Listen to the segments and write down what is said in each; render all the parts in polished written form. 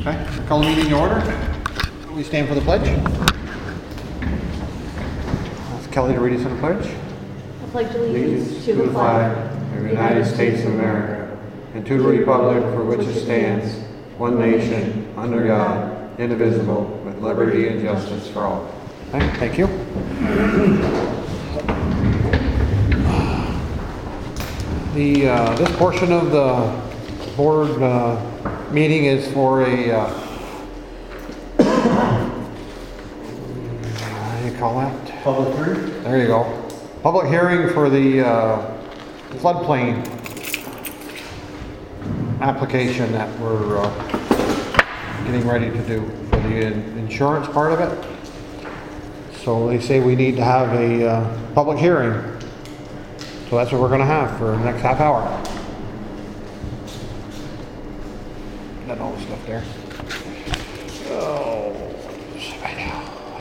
Okay, I call the meeting to order. We stand for the pledge. Ask Kelly to read us in the pledge. I pledge allegiance to the flag of the United States of America and to the republic for which it stands, one nation, under God, indivisible, with liberty and justice for all. Okay, thank you. This portion of the board meeting is for a what do you call that? Public hearing? There you go. Public hearing for the floodplain application that we're getting ready to do for the insurance part of it. So they say we need to have a public hearing. So that's what we're going to have for the next half hour. Got all the stuff there. Oh, right now.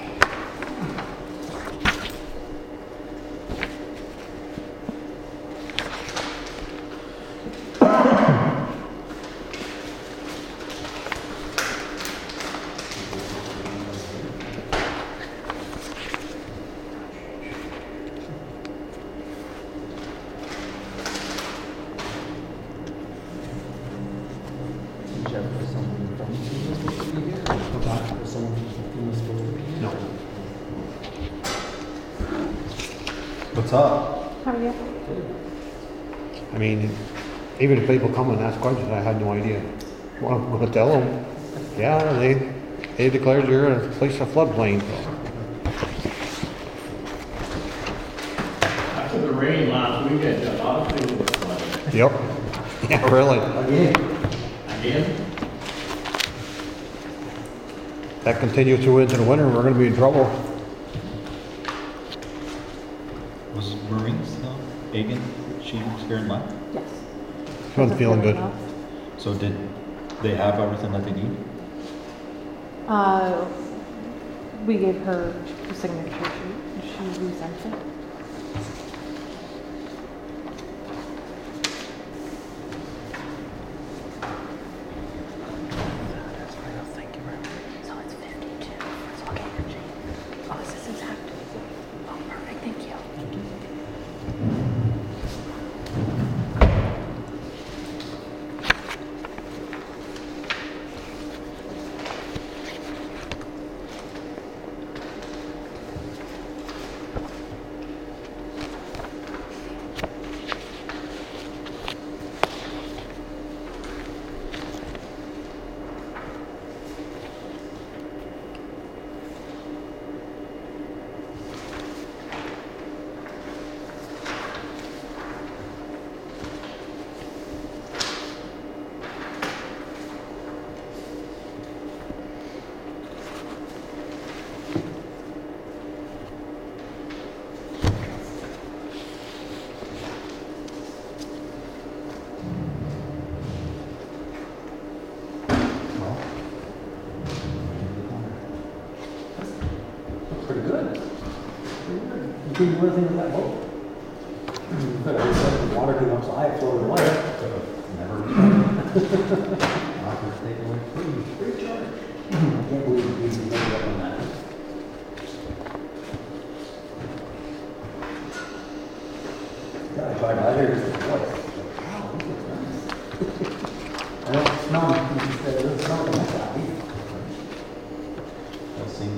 No. What's up? How are you? I mean, even if people come and ask questions, I had no idea. Well, I'm going to tell them, yeah, they declared you're a place of floodplain. After the rain last weekend, a lot of things were flooded. Yep. Yeah, really. Again? That continues through into the winter, we're going to be in trouble. Was Maureen still? Egan? She was here in March? Yes. She wasn't feeling good. So did they have everything that they need? We gave her the signature sheet. She resent it. So it's 52. So I'll get your change. Oh, is this exact? Oh, perfect. Thank you. Pretty good. You couldn't do anything with that boat? But I said the water came up so high, it floated away. Never. Offer taken away free charge. I can't believe we ended up on that. Yeah, I tried by there, just like, wow, this looks nice. I don't smell it. It doesn't smell like that either. I've seen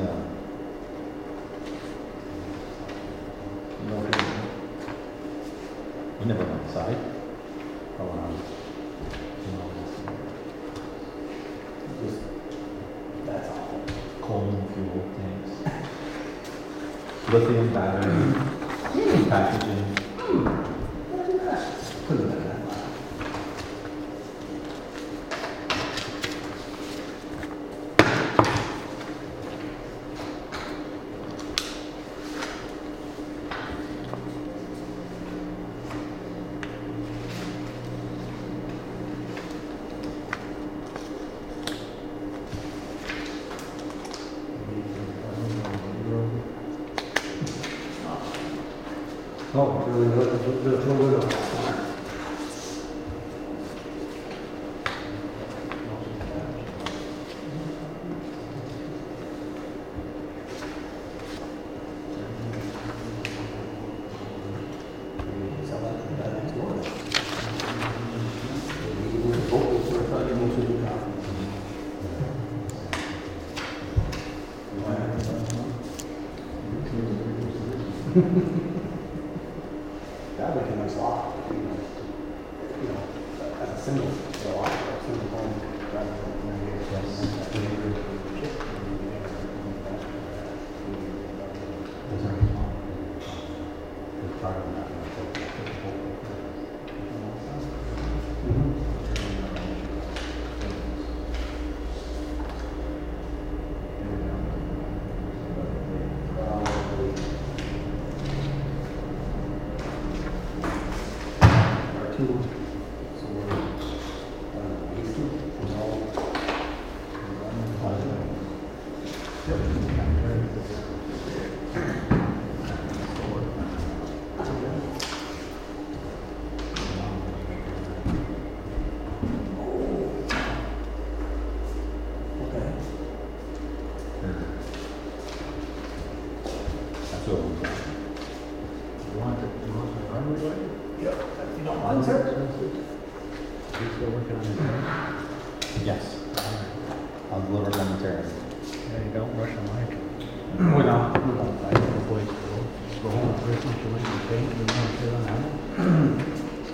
we never went inside. Just, that's awful. Coal fuel tanks. Lithium battery. Packaging. Couldn't have been that loud. Oh, really good. There's no window. That would be a nice lot, you know, as a single lot, or a single home, rather two, so we're, these two, is all. Okay. That's what we've got. You want the runway light? Yep. You don't mind, sir? You still working on it? Yes. I'll deliver momentarily. Yeah, you don't rush on Mike. We don't. I have a place to go home for Christmas, you like to paint, you want to sit on that?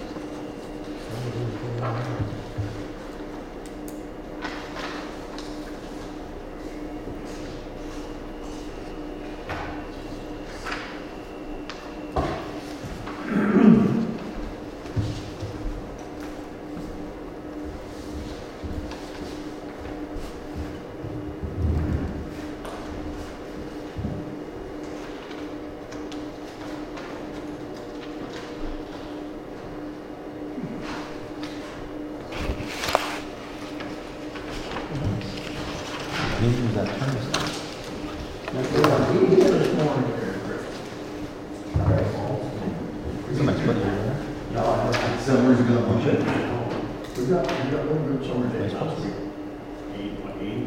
Didn't use that thermostat. Somebody's putting it there. Summer's gonna push it. We got one good summer day last week. 80.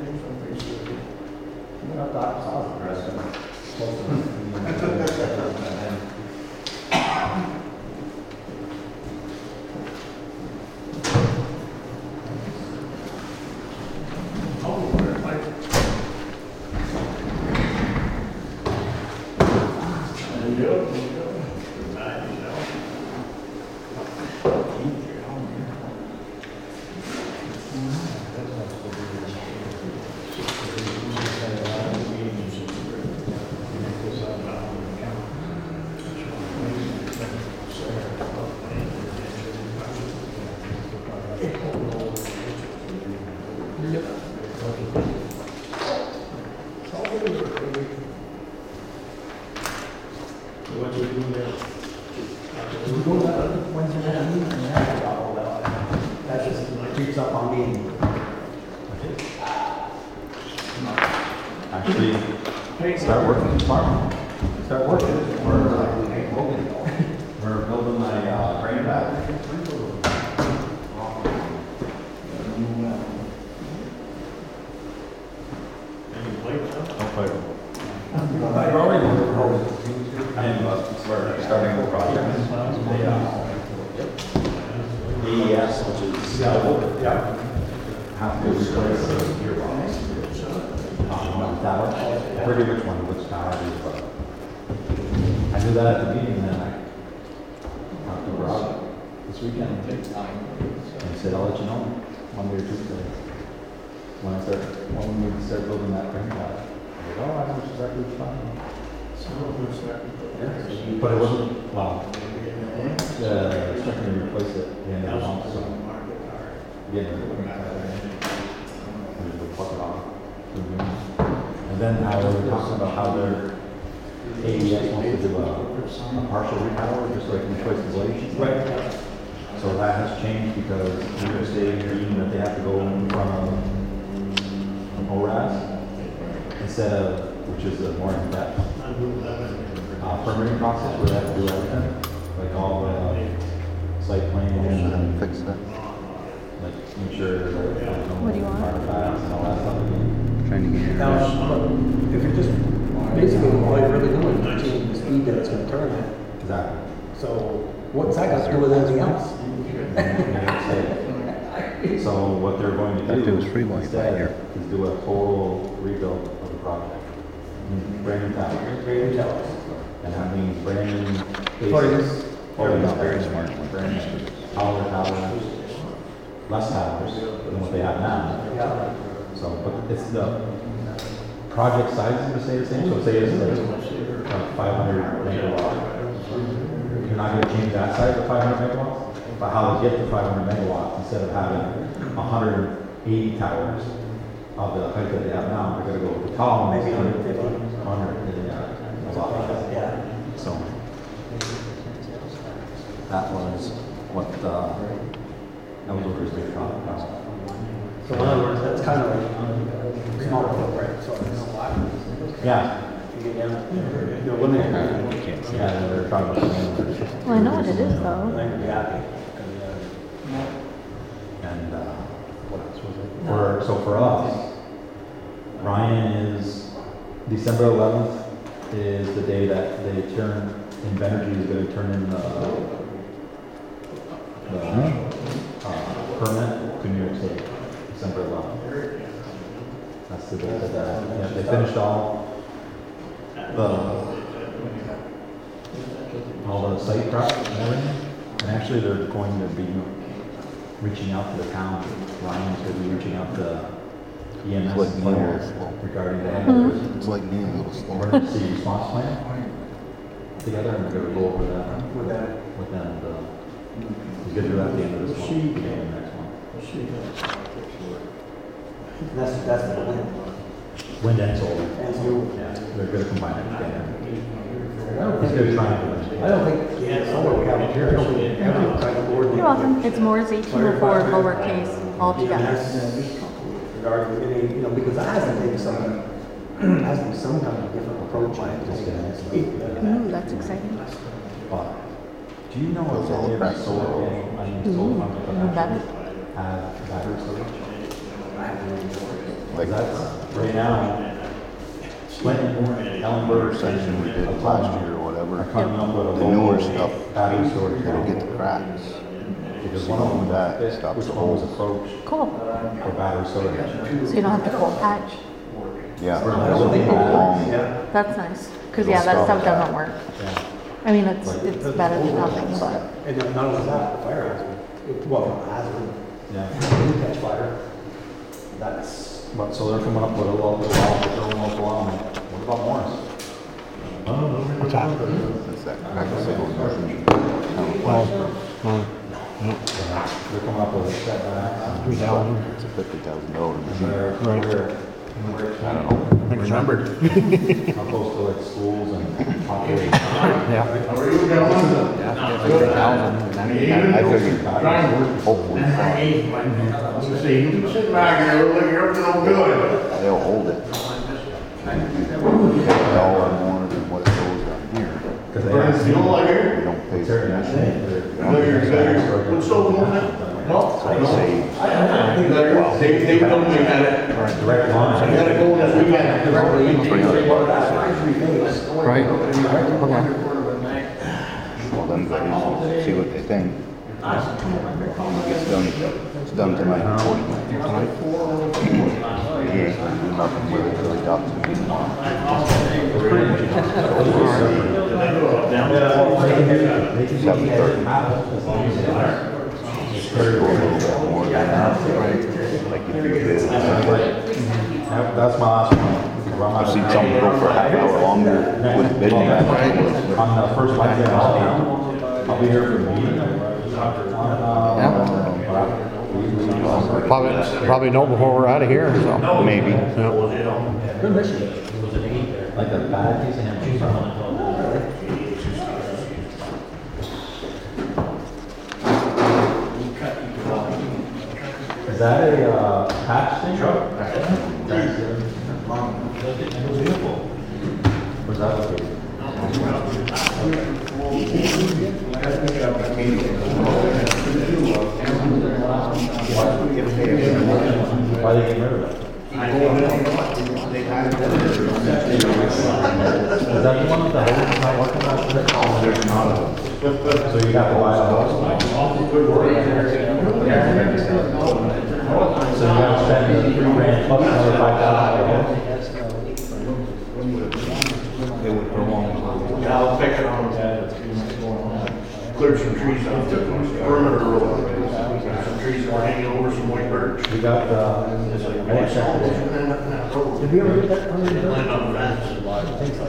I thought south. What you doing there? We go to Wednesday night meeting and that's about all that. That just creeps up on me. Actually, start working tomorrow. Start working. We're building my brain back. Any plates up? Don't fight them. I am starting the project. AES, which is have to replace the gearbox. Tower. I forget which one, which tower it is, but I did that at the meeting, and then I talked to Rob this weekend. And he said, I'll let you know Monday or Tuesday when we start building that frame tower. I go, oh, I know exactly which one. Yeah, but it wasn't, well, starting to replace it at the end of the month, so. Yeah, we'll pluck it off. And then now we're talking about how their AES wants to do a partial repower, just like in choice ablation. Right. So that has changed because New York State agreed that they have to go in front of ORAS instead of, which is a more in-depth permitting process where they have to do everything, like all the site plan and Fix that. like make sure What do you want? artifacts and all that stuff again. Trying to get Now, if you're just, basically, all you're really doing is changing the speed that it's gonna turn at. Exactly. So what's that got to do with anything else? So what they're going to Thought do there was free Wi-Fi instead here. is do a total rebuild of the project. Brand new tower. Great tell us. And that means brand new Sorry. bases. They're not very smart. Brand new taller towers, less towers than what they have now. Yeah. So, but it's the project size is gonna stay the same, so say it's like 500 megawatt. You're not gonna change that size to 500 megawatts, but how to get to 500 megawatts instead of having 180 towers of the height that they have now, they're gonna go with the tall, maybe 150, 100, yeah, a lot. Yeah. So, that was what, that was what was big problem. So in other words, that's kind of like smaller footprint, so it's Yeah, you get down, you eliminate that. yeah, they're talking about. Well, I know what it is though. Then you'd be happy. And, what else was it? So for us, Ryan is, December 11th is the day that they turn, Invenergy is gonna turn in the permit to New York State, December 11th. That's the date that, yeah, they finished all the site prep and everything. And actually, they're going to be reaching out to the town. Ryan's going to be reaching out to EMS Like and new fire little regarding the It's like new little store. emergency response plan together, and we're going to go over that with them. He's going to do that at the end of this month, beginning of next month. That's the plan. Wind and solar. And so, Yeah, they're going to combine it together. He's going to try and do it. I don't think, yeah, somewhere we have it here, I don't think, everyone's trying to coordinate. You're welcome. It's Moore's 1804 lowercase all together. Yes. Regarding any, you know, because that has to take some, has to be some kind of different approach. Ooh, that's exciting. But do you know if any of the solar panel, I mean, solar farms that Ooh, better. have battery storage? Like That's right now. Clinton, Ellenberg, section we did last year or whatever. are coming up with a The newer local stuff, battery storage. it'll get the cracks. Because So one of them that that stops which the one was holes. approached Cool. for battery storage. So you don't have to cold patch. Yeah. I It'll don't think go that- long. Yeah. That's nice. Cause yeah, that stuff doesn't work. Yeah. I mean, it's better than nothing, but And then not only that, the fire hazard, well, not hazard, Yeah. you catch fire. That's, But so they're coming up with a local law, their own local law. I'm like, what about Morris? What's that? That's that crack sales version. Kind of plaster. They're coming up with a setback. 3,000. It's a $50,000 machine. They're, Right. I don't know. I remembered. how close to like schools and population. Yeah. How are you, gentlemen? Yeah, 3,000. I figured hopefully Let's see, you can sit back here, look like everything good. they'll hold it. $50 more than what it goes down here. Because they have You don't like We it? don't pay for certain the machine. What's so wrong? No. So they save. They told me that. direct I line. gotta go this weekend. Right. Okay. Well, them guys, see what they think. It's done tonight, unfortunately. He ain't gonna do nothing with it till he talks to me. 7:30. Go a little bit more than that. Like if you bid. That's my last one. I've seen some go for a half hour longer with bidding that. On the first Wednesday in October, I'll be here for the meeting. Probably know before we're out of here, so. Maybe. Yeah. Like a bad piece of ham. Is that a patch thing? Where's that located? Why are they getting rid of it? Is that the one with the hose that's not working out? There's not. So you got to buy a hose? So you got to spend $3,000 plus another $5,000 for a hose? It would prolong. there's some trees out there, perimeter road. Some trees that are hanging over some white birch. We got, It's like, man, it's almost gonna end up in that road. Did we ever get that? It landed on the fence. I think so.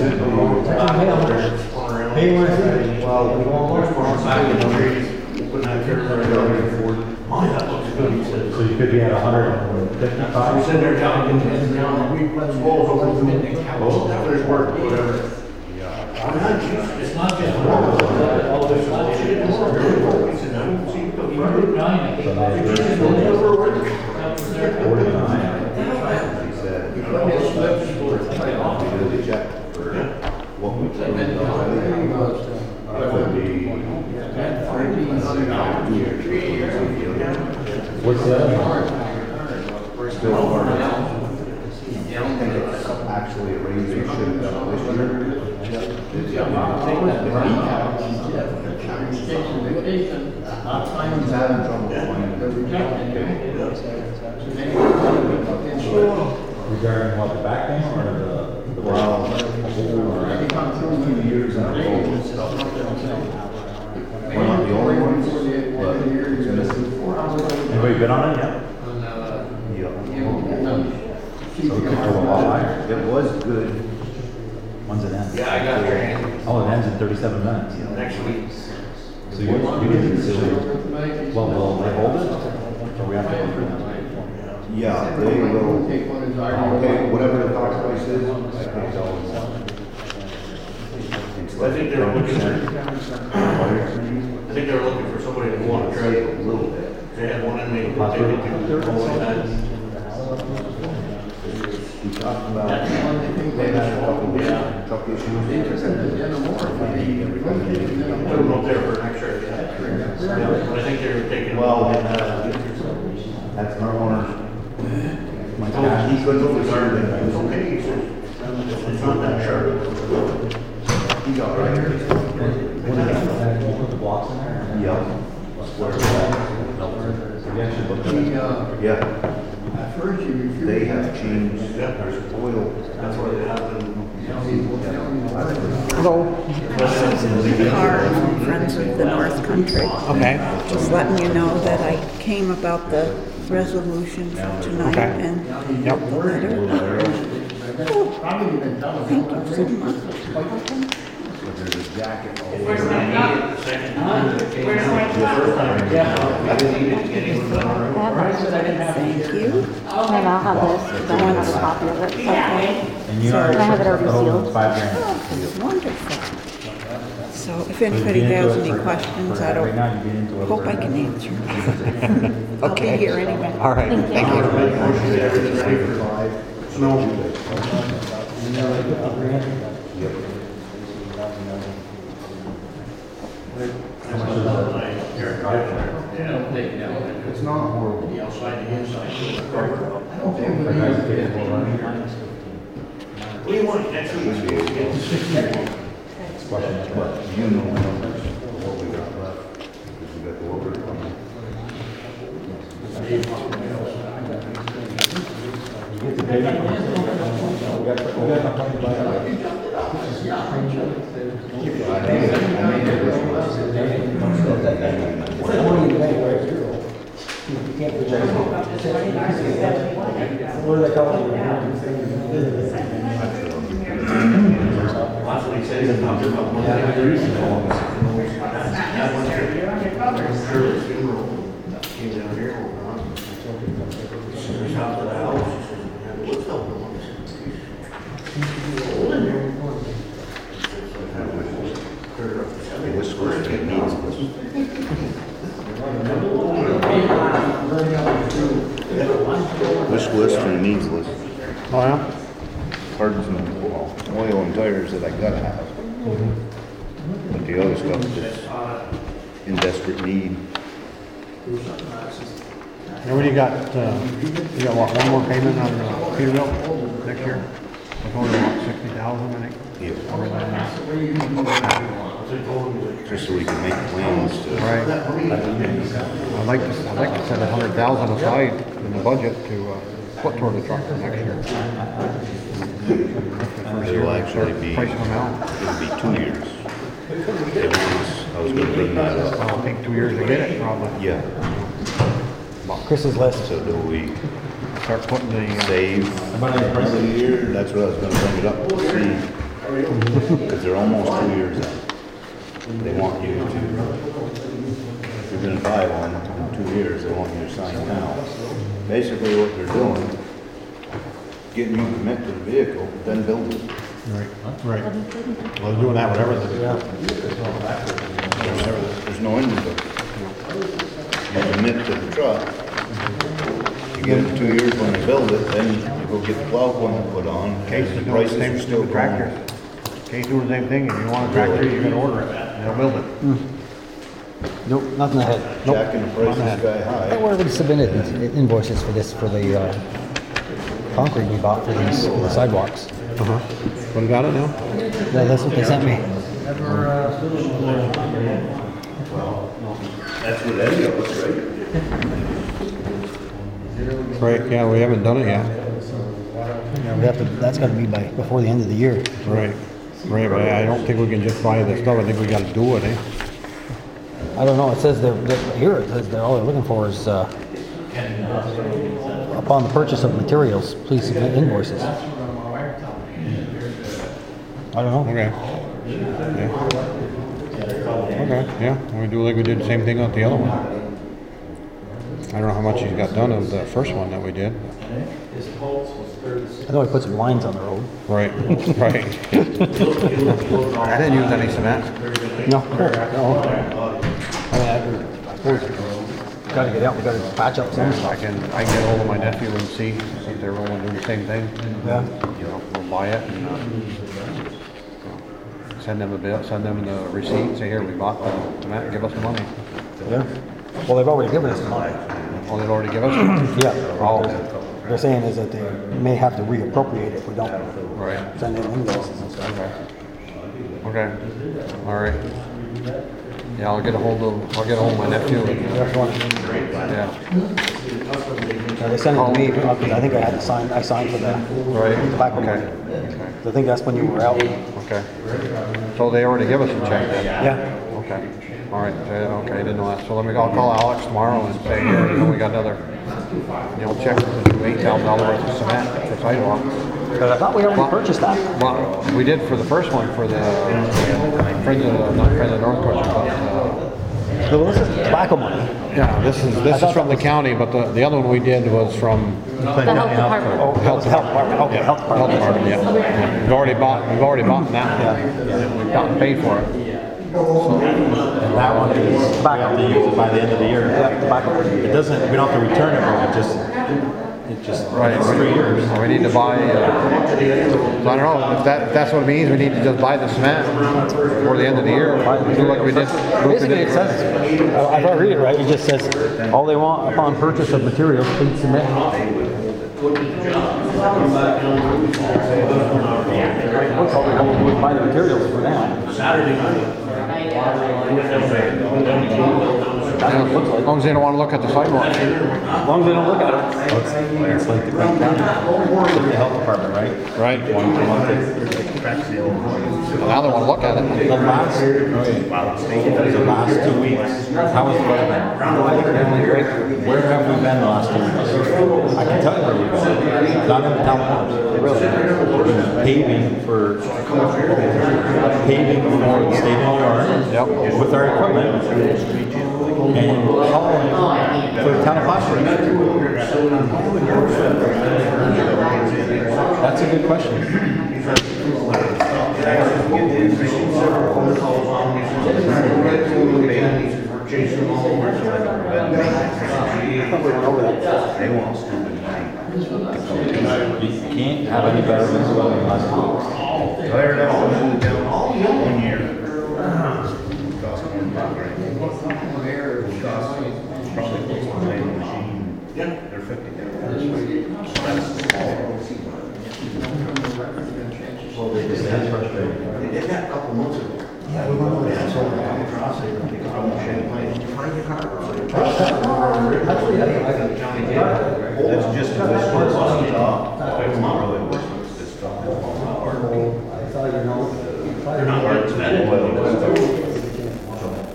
Hey, Hey, where's it? well, there's one side of the trees, putting that curve right over. My, that looks good, he said. so you could be at I 155? was sitting there counting, and we swallows over the there's work, whatever. It's not just one. All this bullshit. He said, I don't see the front. You just don't ever work. 49. He said, because he checked for what we took. That would be. What's the other one? Still hard. I don't think it's actually a raise they should have done this year. He's having trouble regarding what, the back thing or the well, I think I'm 2 years in a row stuff. We're not the only ones, but it's missing. Anybody been on it yet? So it could go a lot higher. It was good. When's it end? Yeah, I got your hand. Oh, it ends in 37 minutes. Next week. So you didn't consider, well, will they hold it? Or we have to go through them? Yeah, they will, okay, whatever the cost price is, I think it's always. I think they're looking for somebody to want to trade a little bit. They had one inmate that they could do all that. We talked about, they had a couple of truck issues. Put them up there for an extra. But I think they're taking. Well, that's our owner. My dad, he couldn't oversee it. It's okay, he said. It's not that sharp. He's all right. What is that? You put the blocks in there? Yeah. We actually looked at it. Yeah. At first you refused. They have changed, there's oil. That's why they have them. Hello. Susan Carr, Friends of the North Country. Okay. Just letting you know that I came about the resolution for tonight Okay. and Yep. the letter. Oh, thank you so much. There's a jacket. Where's my name? The second time. The first time. Yeah. I didn't need it to get anyone done. Thank you. And I'll have this, because I don't have a copy of it, so. And you So, already can I have it took the whole oversealed? $5,000. Wonderful. So if anybody has any questions, I Right now, don't, you get into it. hope I can answer. I'll be Okay. here anyway. All right, thank you. Everything's ready for snow. It's not horrible. The outside, the inside. What do you want next week? But you know what we got left, because we got the order coming. What do they call it? That's what he said. He's talking about one thing. That one here. Shirley's funeral. Came down here. He's out to the house. He said, "Yeah, what's going on?" Old in there. Whiskers get needs. Wish list and needs list. Oh, yeah? Parts and oil and tires that I gotta have. But the other stuff is in desperate need. And what do you got what, one more payment on Peterbilt next year? It's only about 60,000, I think. Just so we can make plans to. Right. I'd like to set 100,000 aside in the budget to put toward the truck for next year. It'll actually be, Price them out. it'll be 2 years. Everything's I was gonna bring that up. It'll take 2 years to get it, probably. Yeah, Chris's list. so do we Start putting the, save for the year? That's what I was gonna bring it up, to see. Because they're almost 2 years out. They want you to, if you're gonna buy one in 2 years, they want you to sign now. Basically what they're doing, getting you to commit to the vehicle, then build it. right, right. Well, they're doing that with everything. There's no inventory. You commit to the truck, you get it in 2 years when they build it, then you go get the plow equipment put on, in case the prices are still with going. tractors. Case doing the same thing, if you want a tractor, you're gonna order it, they'll build it. Nope, nothing ahead. Nope. Jacking the prices sky I high. already submitted invoices for this, for the concrete we bought for these the sidewalks. What about it now? Yeah, that's what they sent me. That's what Eddie was, right? Right, yeah, we haven't done it yet. Yeah, we have to, that's gotta be before the end of the year. Right, right, but I don't think we can just buy this stuff, I think we gotta do it, eh? I don't know, it says here it says all they're looking for is, upon the purchase of materials, please submit invoices. I don't know. Okay. Yeah. Okay, yeah, we do like we did the same thing on the other one. I don't know how much he's got done of the first one that we did. I know he put some lines on the road. Right, right. I didn't use any cement. No. I suppose we gotta get out, we gotta patch up some I stuff. can get hold of my nephew and see if they're willing to do the same thing. Yeah. You know, we'll buy it and send them a bill, send them the receipt, say here, we bought the cement, give us the money. Yeah. Well, they've already given us the money. Oh, they'd already give us it? Yeah. Oh, They're saying is that they may have to reappropriate if we don't right. send in invoices and stuff. Okay, all right. Yeah, I'll get a hold of my nephew and, yeah, Now, they sent it to me, because I think I had to sign, I signed for the right, tobacco okay, money. I think that's when you were out. okay. So they already give us a check then? Yeah. Okay, all right, okay, I didn't know that. So I'll call Alex tomorrow and say, here, you know, we got another, check for $8,000 worth of cement for sidewalk. But I thought we already purchased that. Well, we did for the first one, for the, not Friends of North Country, but, So this is tobacco money. yeah, this is from the county, but the other one we did was from The health department. Oh, health department, okay, health Health department. Department, yeah. Yeah. We've already bought that. Yeah. We've gotten paid for it. And that one is, we have to use it by the end of the year. Yeah, tobacco. It doesn't, we don't have to return it, but it just, Right. it's 3 years. We need to buy, so I don't know, if that's what it means, we need to just buy the cement for the end of the year. Do like we did. Basically, it says, if I read it right, it just says, all they want upon purchase of materials, please submit. Looks like we would buy the materials for now. That's what it looks like. As long as they don't want to look at the sidewalk. As long as they don't look at it. It's like the Grant County, the health department, right? Right. One month. Now they want to look at it. The last 2 weeks, how has the weather been? Where have we been the last 2 weeks? I can tell you where we've been. Not in the town parks. Really? Paving for the state of New York. Yep. With our equipment. And hauling for the town of Plattsburgh. That's a good question. They want stupid money. You can't have any better than the last 2 weeks. Cleared out the moon down 1 year. Cost $1, right? Cost probably close to the same machine. They're $50. That's frustrating. They did that a couple months ago. Yeah, we went over there, so I'm across there, they come from Champlain, did you find your car? That's just a whisper on the top. It's not really a whisper, it's just stuff that's falling apart. They're not hard to oil.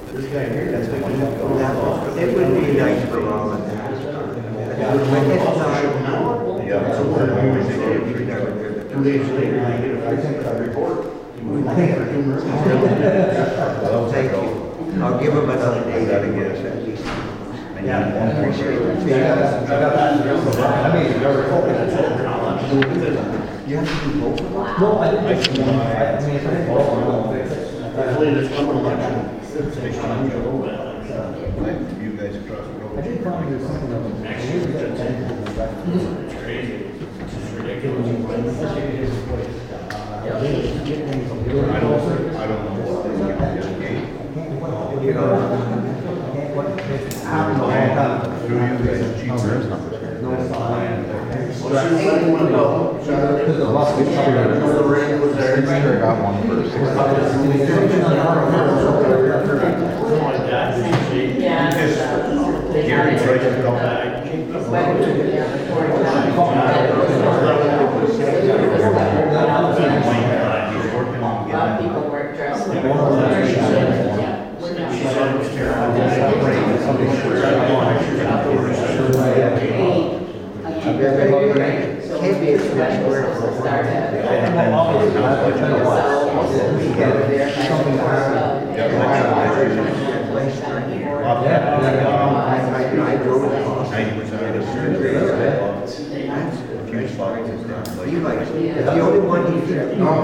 2 days later, I get a report. Thank you. I'll give him another day to get us at least. Appreciate it. You have to do both of them? No, I didn't. I mean, if I didn't go, I won't fix it. Hopefully this coming election. You guys across the road. I did find there's something of a. It's crazy. It's just ridiculous. I don't know what they You know, do you guys cheap numbers? Well, she let one go. Because the last week, The rain was there. Got one for Gary Price is coming back. He's working on getting. People weren't dressed. She said it was terrible. can't be as much work as it started. I drove it. 90% of the few spots is down. You like, the only one he did. The only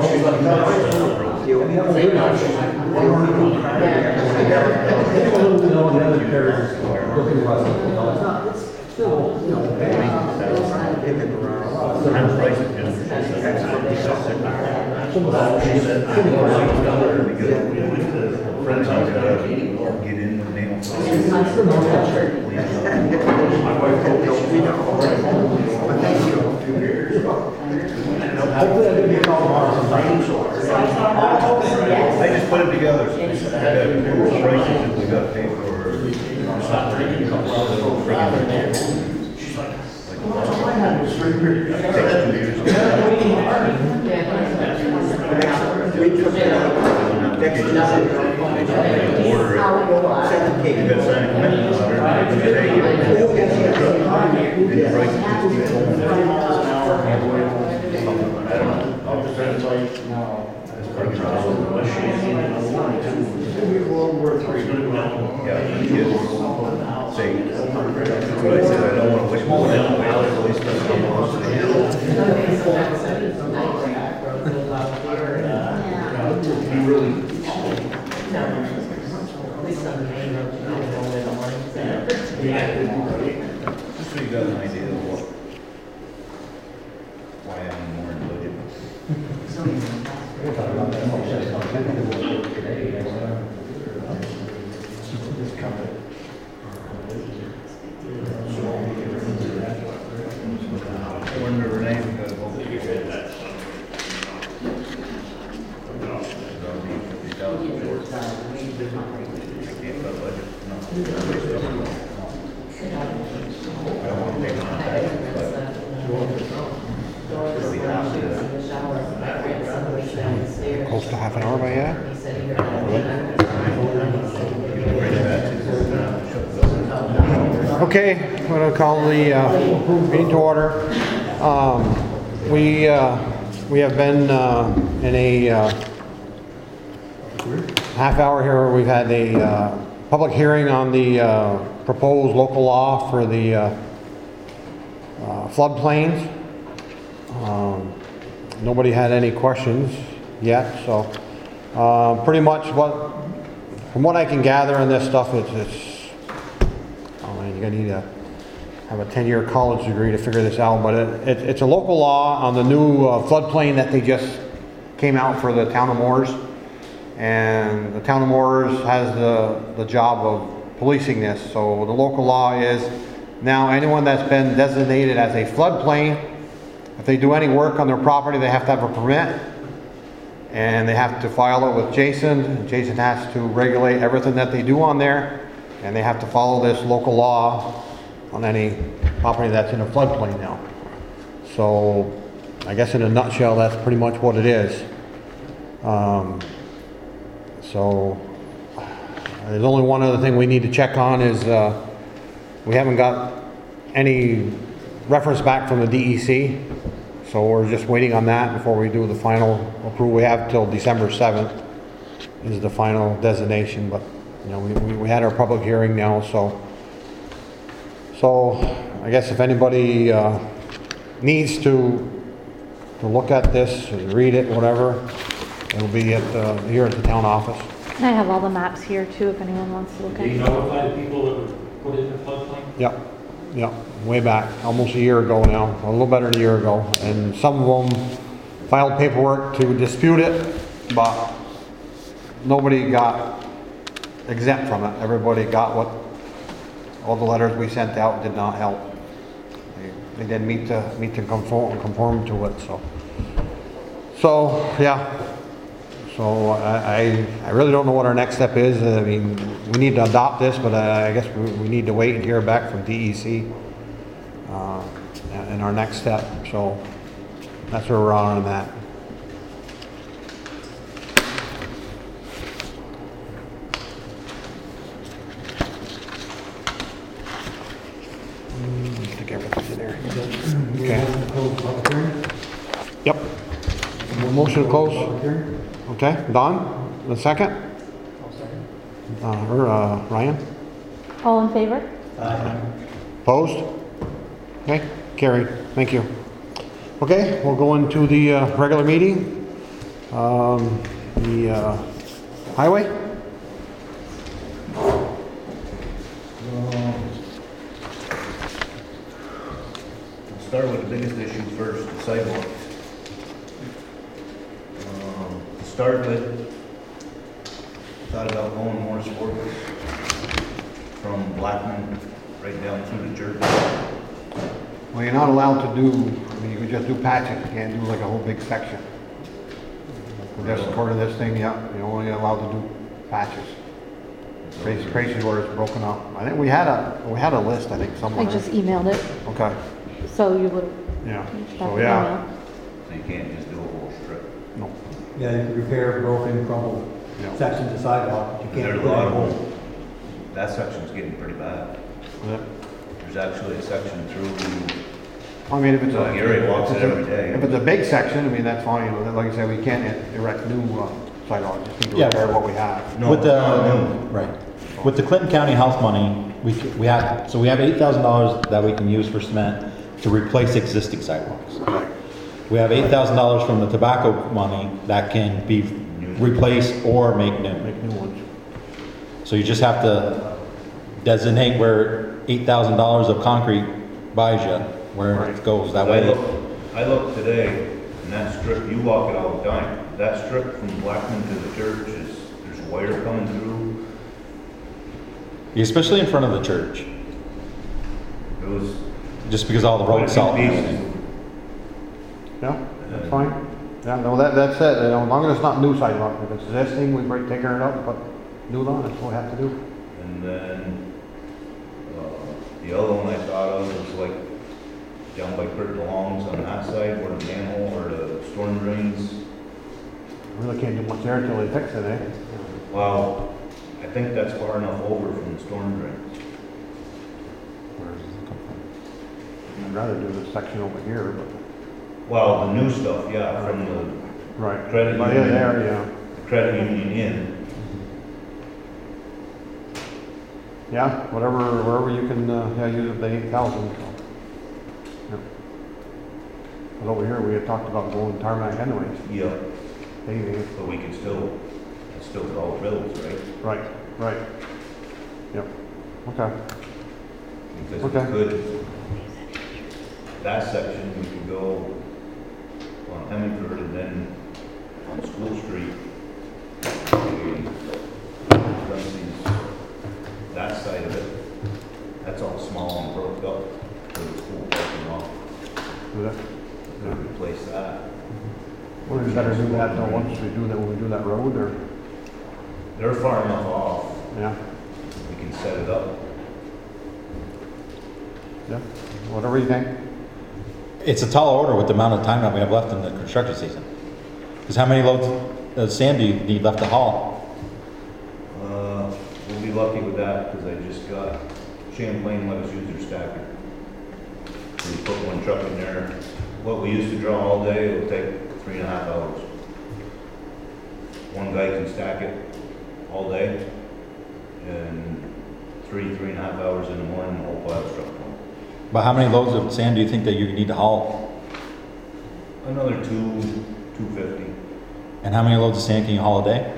Get in with nail. Hopefully I didn't get all tomorrow. I just put it together. We got to pay for. Say, that's what I said, I don't want to wish more than just so you got an idea of why I'm more in budget. When the Renee, we got to vote. I can't cut budget, no. I don't want to take on that, but we have to. Close to half an hour by yet? Okay, I'm going to call the meeting to order. We have been in a half hour here. We've had a public hearing on the proposed local law for the floodplains. Nobody had any questions yet, so pretty much from what I can gather on this stuff, you're gonna need to have a 10-year college degree to figure this out, but it's a local law on the new floodplain that they just came out for the town of Moores, and the town of Moores has the job of policing this. So the local law is now anyone that's been designated as a floodplain, if they do any work on their property, they have to have a permit, and they have to file it with Jason. Jason has to regulate everything that they do on there, and they have to follow this local law on any property that's in a floodplain now. So I guess in a nutshell, that's pretty much what it is. So there's only one other thing we need to check on is we haven't got any reference back from the DEC. so we're just waiting on that before we do the final approval. We have till December 7th is the final designation, but, you know, we had our public hearing now, so I guess if anybody needs to look at this, and read it, whatever, it'll be at here at the town office. And I have all the maps here too, if anyone wants to look at Did you it. notify the people that were put in the floodplain? Yep, way back, almost a year ago now, a little better than a year ago. And some of them filed paperwork to dispute it, but nobody got exempt from it. Everybody got what, all the letters we sent out did not help. They didn't meet to conform to it, so yeah. So I really don't know what our next step is. I mean, we need to adopt this, but I guess we need to wait and hear back from DEC in our next step. So that's where we're on that. Stick everything in there. Okay. Yep. Motion to close. Okay, Don, the second? Ryan? All in favor? Opposed? Okay, carried, thank you. Okay, we'll go into the regular meeting. The highway? We'll start with the biggest issue first, the sidewalks. To start with, thought about going more sports from Blackman right down through the church. Well, you're not allowed to do, I mean, you can just do patches, you can't do like a whole big section. Just according to this thing, yeah, you're only allowed to do patches. Basically where it's broken up. I think we had a list, I think, I somewhere. just emailed it, Okay, so you would. yeah, reach so back yeah, email. So you can't just do a whole strip. no, Yeah, you can repair broken, crumbled Yeah. sections of sidewalk, but you can't. There's a put lot in of holes. them. That section's getting pretty bad. yeah. There's actually a section through, I mean, if it's a. Well, Gary walks if it it's a- every day. If it's a big section, I mean, that's fine, you know, like I said, we can't erect new sidewalks, just need to Yeah. repair what we have. no, With the, no. right, with the Clinton County Health money, we have $8,000 that we can use for cement to replace existing sidewalks. We have $8,000 from the tobacco money that can be replaced or make new. Make new ones. So you just have to designate where $8,000 of concrete buys you, where it goes, that way. I looked today, and that strip, you walk it all the time, that strip from Blackman to the church is, there's wire coming through. Especially in front of the church, It was. just because all the road salt. and pieces. everything. Yeah, that's fine. Yeah, no, that's it, you know, as long as it's not new sidewalk, if it's existing, we break, take it up, but new on, that's what we have to do. And then, the other one I thought of was like down by Kurt DeLong's on that side where the manhole or the storm drains. Really can't do much there until they fix it, eh? Well, I think that's far enough over from the storm drains. I'd rather do this section over here, but. Well, the new stuff, yeah, from the Right. Credit But union. there, yeah. credit union in. Yeah, wherever you can, yeah, use the 8,000. Yeah. But over here, we had talked about going tarmac anyways, Yeah, paving. but we could still, it's still all bills, right? Right. Yep, okay. Because we Okay. could, that section, we could go on Hemingford and then on School Street. That side of it, that's all small and broke up for the school parking lot. Do that. Could replace that. Well, we better do that though, once we do that, when we do that road, or, They're far enough off, yeah, we can set it up. yeah, whatever you think. It's a tall order with the amount of time that we have left in the construction season. Because how many loads of sand do you need left to haul? We'll be lucky with that, because I just got Champlain let us use their stacker. We put one truck in there what we used to draw all day, it'll take 3.5 hours. One guy can stack it all day, and 3.5 hours in the morning, the whole pile's trucked home. But how many loads of sand do you think that you need to haul? Another 250. And how many loads of sand can you haul a day?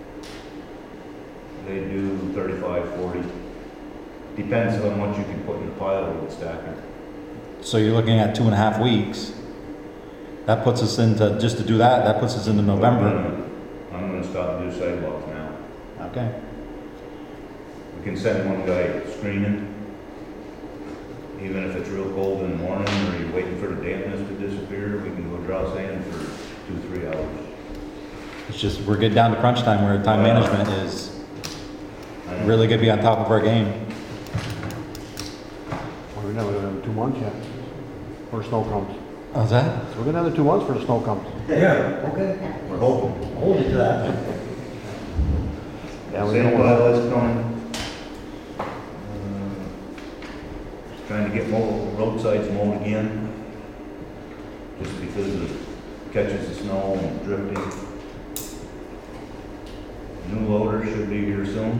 They do 35, 40. Depends how much you can put in the pile with the stacker. So you're looking at 2.5 weeks. That puts us into, just to do that, that puts us into November. I'm gonna stop and do sidewalks now. Okay. We can send one guy screening, even if it's real cold in the morning or you're waiting for the dampness to disappear, we can go draw sand for 2-3 hours. It's just, we're getting down to crunch time where time management is I know. really gonna be on top of our game. Well, we're never gonna have 2 months yet, before snow comes. How's that? So we're gonna have 2 months before the snow comes. Yeah, okay. We're hoping. Hold you to that. Yeah, we Sand don't want pile is coming. Trying to get roadsides mowed again, just because it catches the snow and drifting. New loader should be here soon.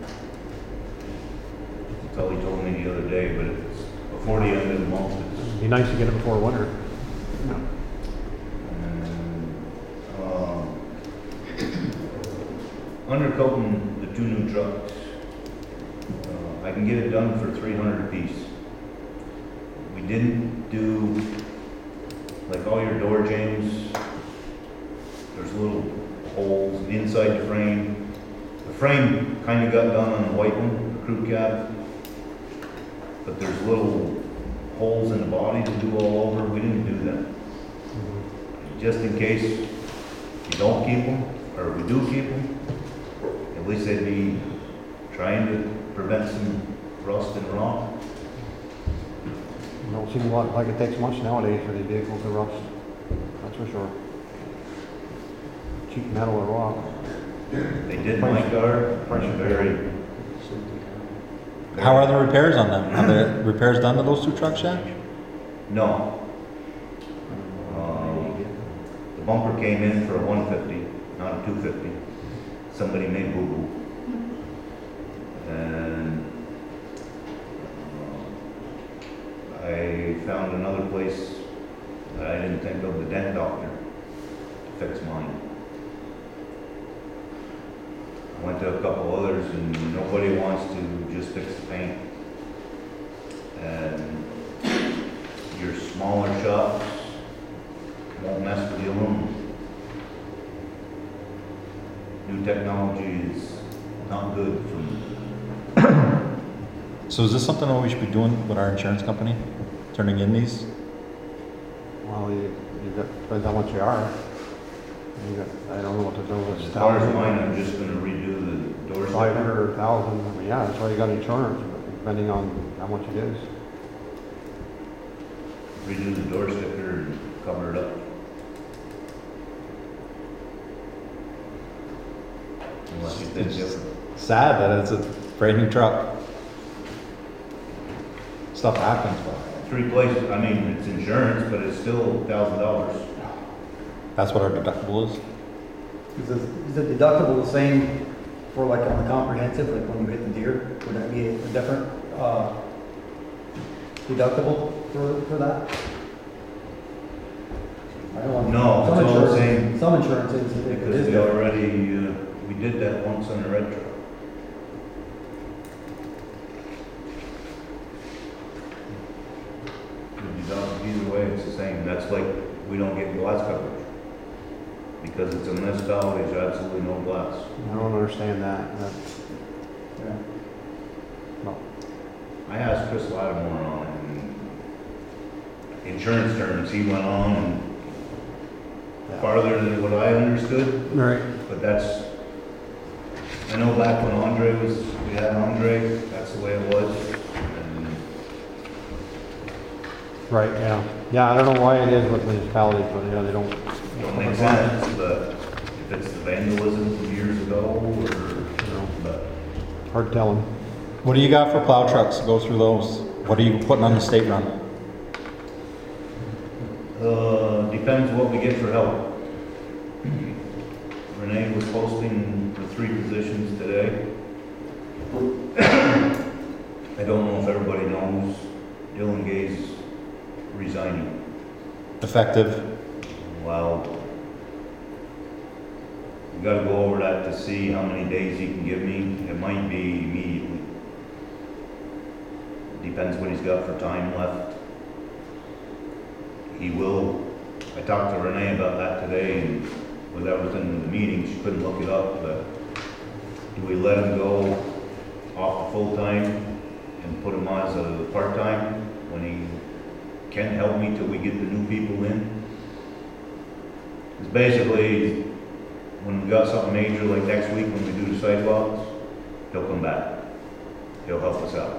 That's all he told me the other day, but it's before the end of the month. It'd be nice to get it before winter. Undercoating the 2 new trucks. I can get it done for $300 a piece. We didn't do, like all your door jambs, there's little holes inside the frame. The frame kind of got done on the white one, the crew cab, but there's little holes in the body to do all over. We didn't do that. Just in case you don't keep them, or we do keep them, at least they'd be trying to prevent some rust and rot. It don't seem like it takes much nowadays for these vehicles to rust, that's for sure. Cheap metal or rock. They did my car, very. How are the repairs on them? Are the repairs done to those 2 trucks yet? No. The bumper came in for a 150, not a 250. Somebody made boo-boo. And I found another place that I didn't think of, the dent doctor, to fix mine. I went to a couple others and nobody wants to just fix the paint. And your smaller shops won't mess with the aluminum. New technology is not good for me. So is this something that we should be doing with our insurance company? Turning in these? Well, you got, depends how much you are. You got, I don't know what to do with As far as mine, I'm just gonna redo the door sticker. 500,000, I mean, yeah, that's why you got insurance, but depending on how much it is. Redo the door sticker and cover it up. Unless you think different. Sad that it's a brand new truck. Stuff happens, but 3 places, I mean, it's insurance, but it's still $1,000. that's what our deductible is. Is the deductible the same for like on the comprehensive, like when you hit the deer? Would that be a different, deductible for that? I don't know. No, Some it's all the insurance- same. Some insurances, it Because is we different. already, we did that once on the red truck. Either way, it's the same. That's like, we don't get glass coverage. Because it's a municipality, there's absolutely no glass. I don't understand that, Yeah. no. I asked Chris Lattimore on it, and insurance terms, he went on and farther than what I understood, Right. but that's, I know back when Andre was, we had Andre, that's the way it was. And Right, yeah. Yeah, I don't know why it is with municipalities, but, they don't. it don't make sense, but if it's the vandalism from years ago, or, but Hard telling. What do you got for plow trucks? Go through those. What are you putting on the state run? Depends what we get for help. Renee was posting the 3 positions today. I don't know if everybody knows, Dylan Gay's resigning. Effective. Well, we gotta go over that to see how many days he can give me. It might be immediately. Depends what he's got for time left. He will, I talked to Renee about that today, and with everything in the meeting, she couldn't look it up, but do we let him go off the full-time and put him on as a part-time when he can help me till we get the new people in? Because basically, when we got something major like next week when we do the sidewalks, he'll come back. He'll help us out.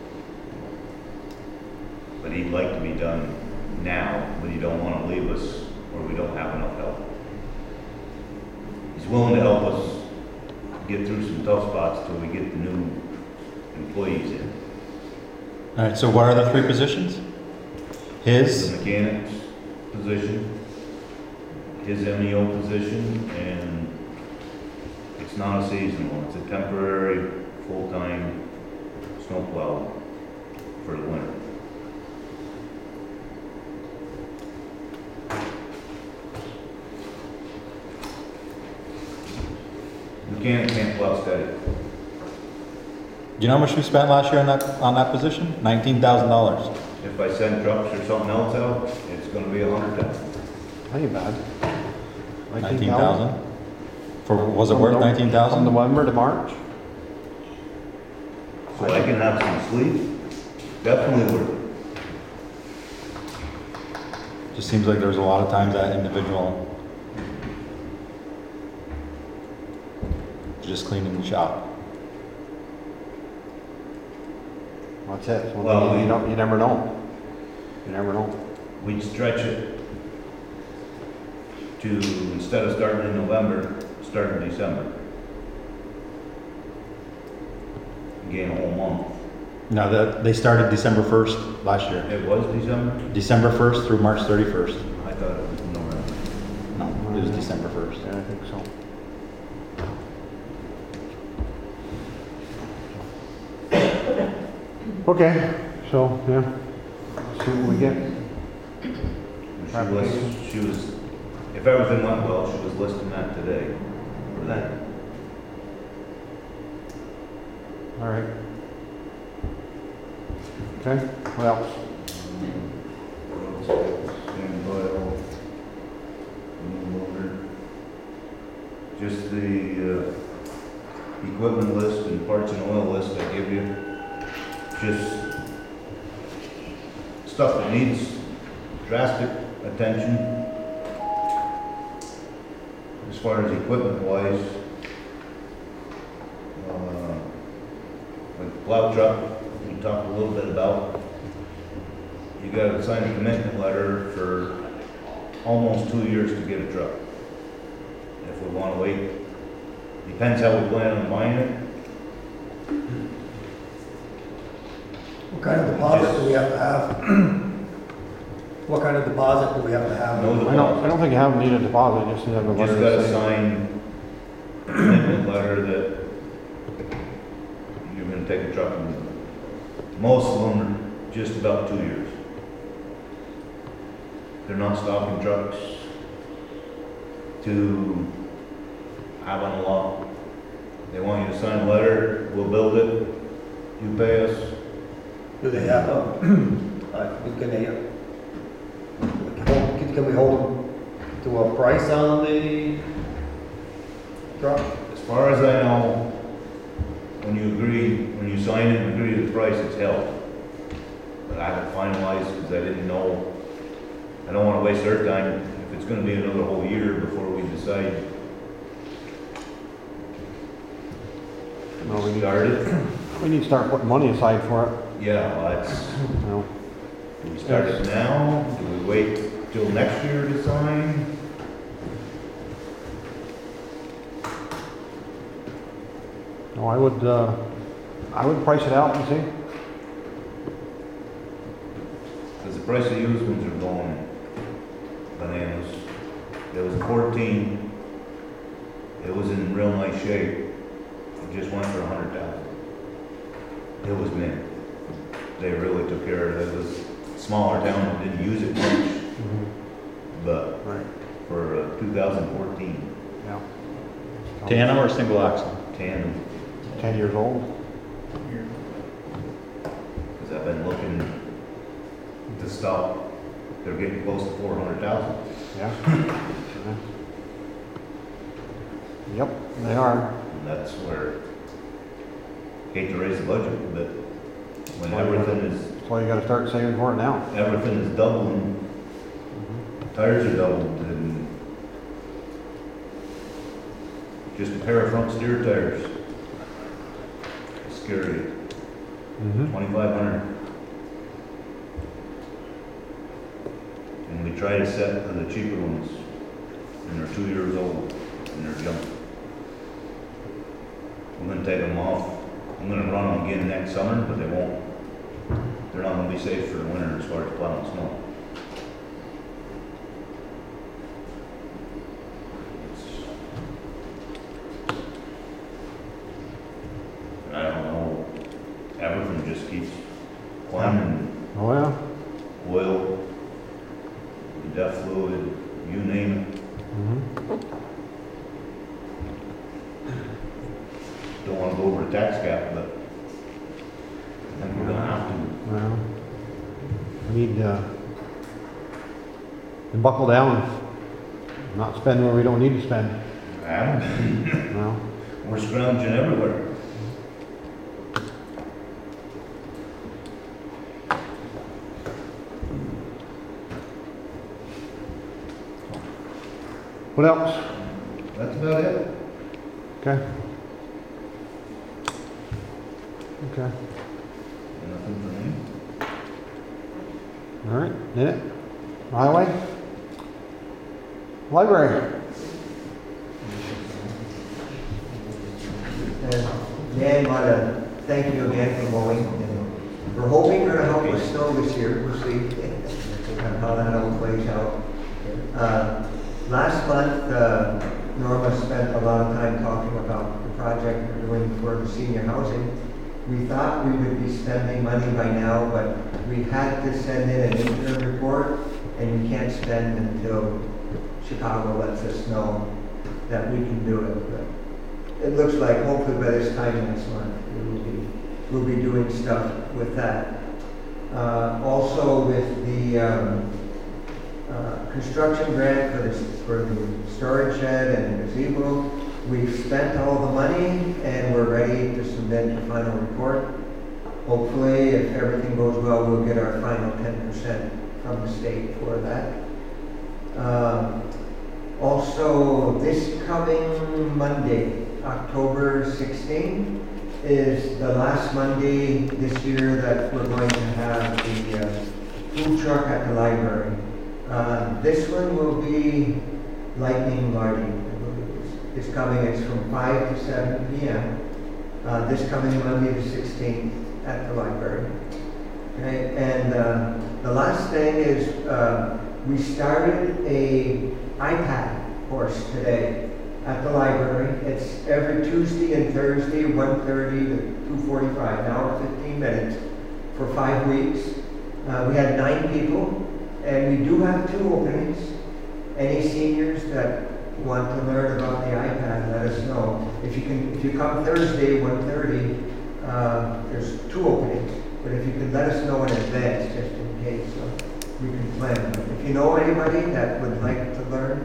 But he'd like to be done now, but he don't want to leave us or we don't have enough help. He's willing to help us get through some tough spots till we get the new employees in. All right, so what are the 3 positions? His, The mechanic's position, his MEO position, and it's not a seasonal, it's a temporary, full-time snowplow for the winter. Mechanic can't plow steady. do you know how much we spent last year on that position? $19,000. If I send trucks or something else out, it's gonna be 110. That ain't bad. 19,000? Was it worth From 19,000? November to March? So I can have some sleep, definitely worth it. Just seems like there's a lot of times that individual just cleaning the shop. That's it. So Well, you never know. You never know. We'd stretch it to, instead of starting in November, start in December. Gain a whole month. No, they started December 1st last year. It was December? December 1st through March 31st. I thought it was November. No, it was December 1st. Yeah, I think so. Okay, so, yeah, see what we get. She was, if everything went well, she was listing that today for that. All right. Okay, what else? Sand oil, new loader. Just the equipment list and parts and oil list I give you. Just stuff that needs drastic attention. As far as equipment wise, like the plow truck, we talked a little bit about. You gotta sign a commitment letter for almost 2 years to get a truck. If we wanna wait, depends how we plan on buying it. What kind of deposit do we have to have? What kind of deposit do we have to have? No I deposit. don't think you have need a deposit, you just need to have a Just letter. gotta saying- sign a commitment letter that you're gonna take a truck and most of them are just about 2 years. They're not stocking trucks to have on a lot. They want you to sign a letter, we'll build it, you pay us. Do they have a, can we hold them to a price on the truck? As far as I know, when you sign it and agree to the price, it's held. But I haven't finalized because I didn't know, I don't wanna waste our time if it's gonna be another whole year before we decide No, to start it. we need to start putting money aside for it, Yeah, well, that's, you know. do we start it now? Do we wait till next year to sign? No, I would price it out and see. Because the price of used ones are going It was 14. It was in real nice shape. It just went for 100,000. It was mint. They really took care of it. It was a smaller town that didn't use it much, but Right. for 2014, Yeah. Tandem or single axle? tandem, 10 years old. because I've been looking to stop. They're getting close to 400,000. Yeah. Yep, they are. And that's where, hate to raise the budget, but when everything is That's why you gotta start saving for it now. everything is doubling, tires are doubled, and just a pair of front steer tires. Scary, Mm-hmm. 2,500. And we try to set for the cheaper ones, and they're 2 years old, and they're junk. I'm gonna take them off. I'm gonna run them again next summer, but they won't. They're not gonna be safe for the winter as far as plowing snow. And I don't know, everything just keeps climbing, Oh, yeah. oil, DEF fluid, you name it. Mm-hmm. Don't wanna go over the tax cap, but I think we're gonna have to. Well, we need to buckle down, not spend where we don't need to spend. No. We're scrounging everywhere. What else? That's about it. Okay. Okay. Nothing for me. All right, did it? Highway? Library? Dan, want to thank you again for mowing. And we're hoping you're going to help with snow this year. We'll see how that all plays out. Last month, Norma spent a lot of time talking about the project we're doing for the senior housing. We thought we would be spending money by now, but we had to send in an interim report, and we can't spend until Chicago lets us know that we can do it. But it looks like hopefully by this time next month, we'll be doing stuff with that. Also with the construction grant for the storage shed and gazebo, we've spent all the money and we're ready to submit the final report. Hopefully, if everything goes well, we'll get our final 10% from the state for that. Also, this coming Monday, October 16th, is the last Monday this year that we're going to have the food truck at the library. This one will be Lightning Marty. It's coming, it's from 5 to 7 p.m. This coming Monday the 16th at the library. Okay, and the last thing is we started a iPad course today at the library. It's every Tuesday and Thursday, 1:30 to 2:45, an hour, 15 minutes for 5 weeks. We had 9 people, and we do have 2 openings. Any seniors that want to learn about the iPad, let us know. If you come Thursday, 1:30, there's 2 openings. But if you could let us know in advance, just in case, so we can plan. If you know anybody that would like to learn,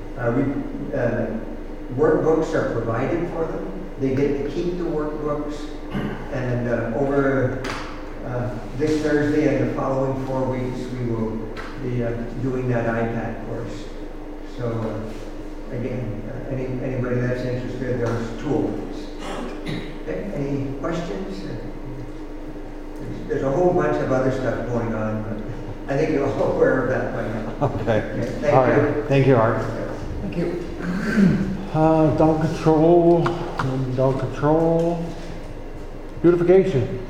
workbooks are provided for them. They get to keep the workbooks, and over this Thursday and the following 4 weeks, we will be doing that iPad course. So again, anybody that's interested, there's 2 openings. Okay, any questions? There's a whole bunch of other stuff going on, but I think you're all aware of that by now. Okay. Thank All you. right. Thank you, Art. Thank you. Dog control, beautification.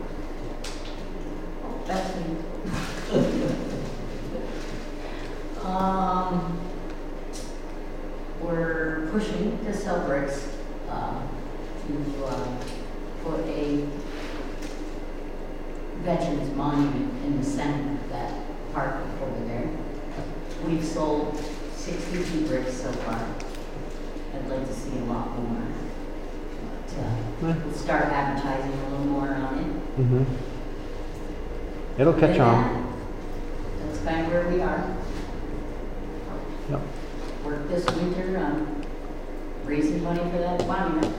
That's me. pushing to sell bricks, to put a veterans monument in the center of that park over there. We've sold 62 bricks so far. I'd like to see a lot more. But we'll start advertising a little more on it. Mm-hmm. It'll catch Other than on. that, that's kind of where we are. Yep. Work this winter on raising money for that monument.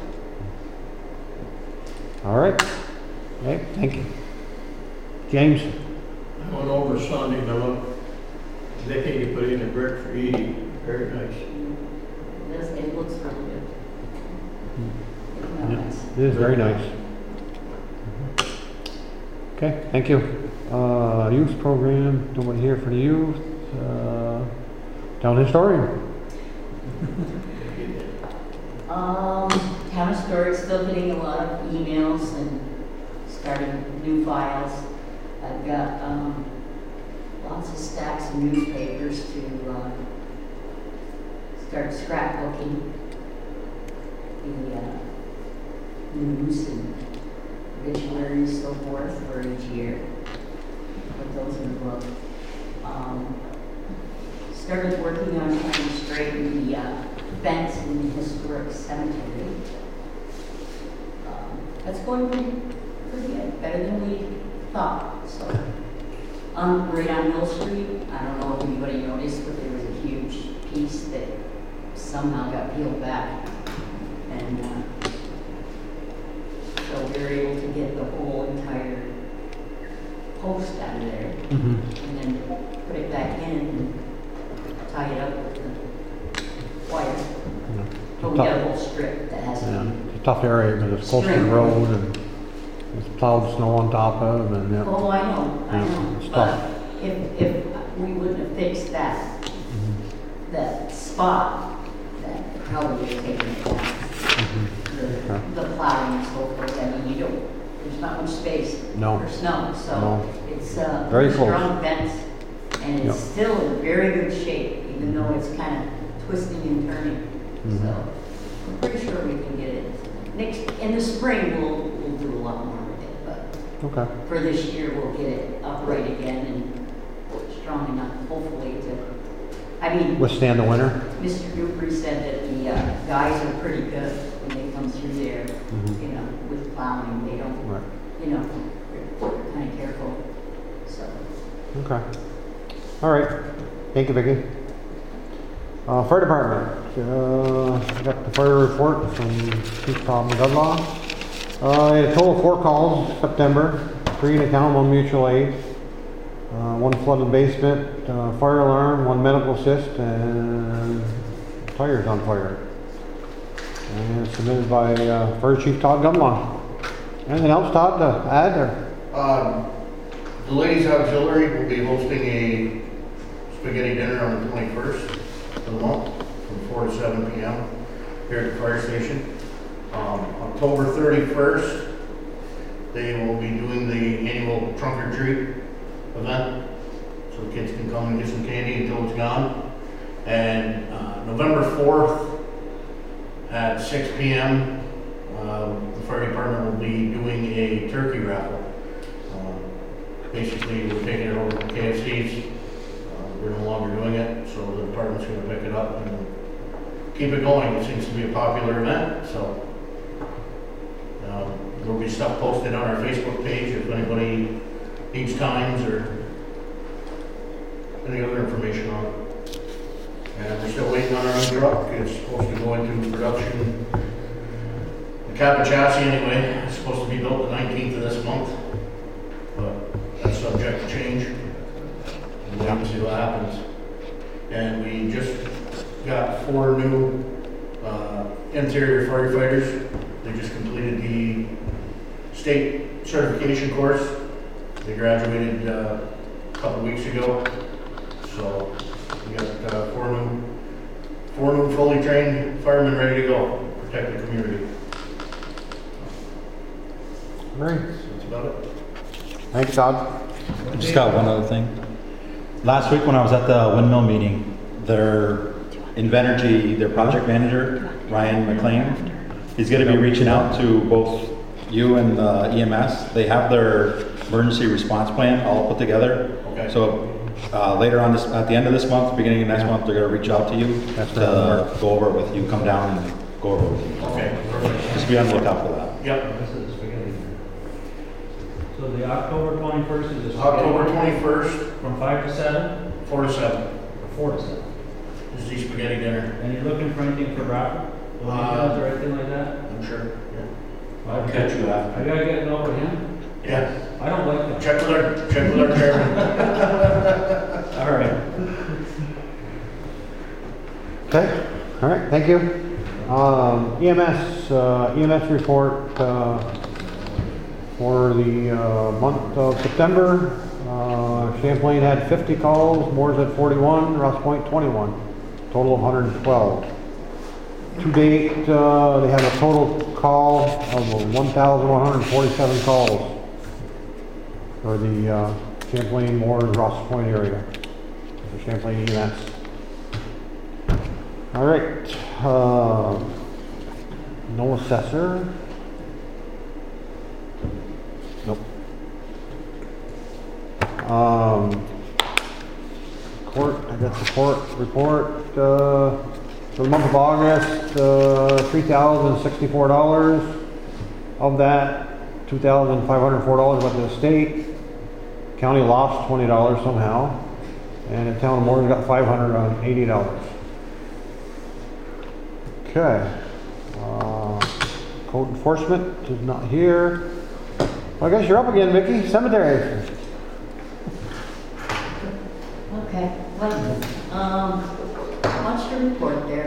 All right. Okay, thank you. James? I went over Sunday and I looked, they think you put in a brick for 80, very nice. It looks really good. It's real Yeah, nice. it is very nice. Okay, thank you. Youth program, nobody here for the youth. Town historian. Town historic, still getting a lot of emails and starting new files. I've got lots of stacks of newspapers to start scrapbooking the news and obituaries, so forth, for each year. Put those in the book. Started working on trying to straighten the fence in the historic cemetery. That's going pretty good, better than we thought. So, right on Mill Street, I don't know if anybody noticed, but there was a huge piece that somehow got peeled back. And so we were able to get the whole entire post out of there, Mm-hmm. and then put it back in and tie it up with the wire. But we got a whole strip that has Yeah, to it's a tough area because it's close to the road and there's plowed snow on top of and be. yeah. Oh, I know, It's but tough. if we wouldn't have fixed that, that spot, that probably would have taken it down. The plowing and so forth, I mean, there's not much space No. for snow, so No. it's a Very very close. strong fence, and it's Yep. still in very good shape, even though it's kind of twisting and turning. So I'm pretty sure we can get it. In the spring, we'll do a lot more with it, but Okay. for this year, we'll get it upright again and strong enough, hopefully, to, I mean, Withstand the winter? Mr. Dupree said that the guys are pretty good when they come through there, you know, with plowing. They don't, Right. you know, they're kind of careful, so. Okay. All right. Thank you, Vicki. Fire department. Got the fire report from Chief Tom Dudlaw. A total of 4 calls in September, 3 in the town, 1 mutual aid, 1 flooded basement, fire alarm, 1 medical assist, and tires on fire. And it's submitted by Fire Chief Todd Gumlaw. Anything else, Todd, to add? Or? The ladies auxiliary will be hosting a spaghetti dinner on the 21st of the month from 4 to 7 p.m. here at the fire station. October 31st, they will be doing the annual trunk or treat event, so the kids can come and get some candy until it's gone. And November 4th at 6 p.m., the fire department will be doing a turkey raffle. Basically, we're taking it over to KFC's. We're no longer doing it, so the department's going to pick it up and keep it going. It seems to be a popular event, so there'll be stuff posted on our Facebook page if anybody needs times or any other information on it. And we're still waiting on our new truck. It's supposed to go into production. The cab and chassis, anyway, is supposed to be built the 19th of this month, but that's subject to change. We'll have to see what happens. And we just got 4 new interior firefighters. They just completed the state certification course. They graduated a couple weeks ago. So we got 4 new fully trained firemen ready to go, protect the community. Great. That's about it. Thank you, Todd. I just got one other thing. Last week when I was at the windmill meeting, their Invenergy, their project manager, Ryan McLean, he's gonna be reaching out to both you and EMS. They have their emergency response plan all put together. Okay. So later on this, at the end of this month, beginning of next month, they're gonna reach out to you That's to right. go over it with you, come down and go over it with you. Okay, perfect. Just be on the lookout for that. Yep. This is spaghetti. So the October 21st is this. October 21st, From 5 to 7, 4 to 7 or 4 to 7. is the spaghetti dinner. And you're looking for anything for raffle? Donations or anything like that? I'm sure. I'll catch you after. I gotta get it over him. Yeah. I don't like that. Check with our chairman. All right. Okay, all right, thank you. EMS report, for the, month of September. Champlain had 50 calls, Moore's had 41, Ross Point 21, total of 112. To date, they had a total call of 1,147 calls for the, Champlain, Moore's, Ross Point area, the Champlain EMS. All right, no assessor. Nope. Court, I got the court report, for the month of August, $3,064. Of that, $2,504 went to the state. County lost $20 somehow. And the town of Morgan got $580. Okay. Code enforcement is not here. Well, I guess you're up again, Vicky. Cemetery. Okay, well, watch the report there.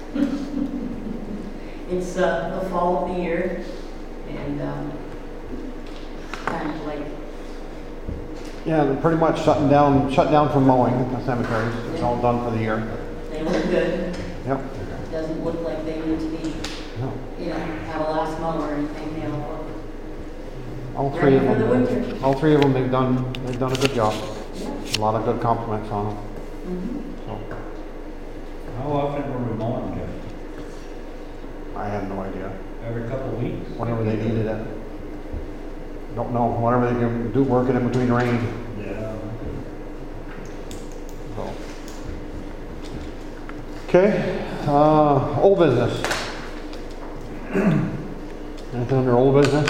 It's the fall of the year, and kind of like, Yeah, they're pretty much shut down from mowing the cemeteries. It's all done for the year. they look good. Yep. Doesn't look like they need to be, No. have a last mow or anything, they all look All three of ready for the them. winter. All three of them, they've done a good job. A lot of good compliments on them. Mhm. So, How often were we mowing, Jeff? I have no idea. Every couple of weeks? Whenever they needed it. Don't know. Whatever they can do, working in between rain. Yeah. So. Okay, old business. Anything under old business?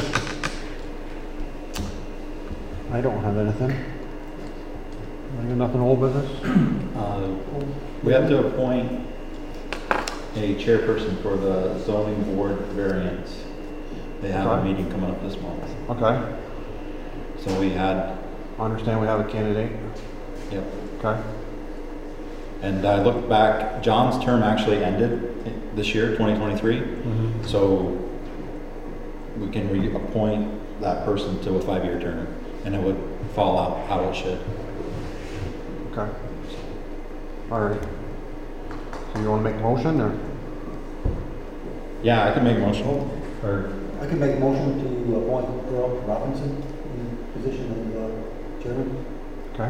I don't have anything. I got nothing old business? We have to appoint a chairperson for the zoning board variance. They have a Okay. meeting coming up this month. Okay, So we had, I understand we have a candidate. yep. Okay, And I looked back, John's term actually ended this year, 2023. So we can reappoint that person to a 5-year term, and it would fall out how it should. okay. All right. So you want to make a motion or? Yeah, I can make a motion, or, I can make a motion to appoint Earl Robinson in the position of chairman. Okay.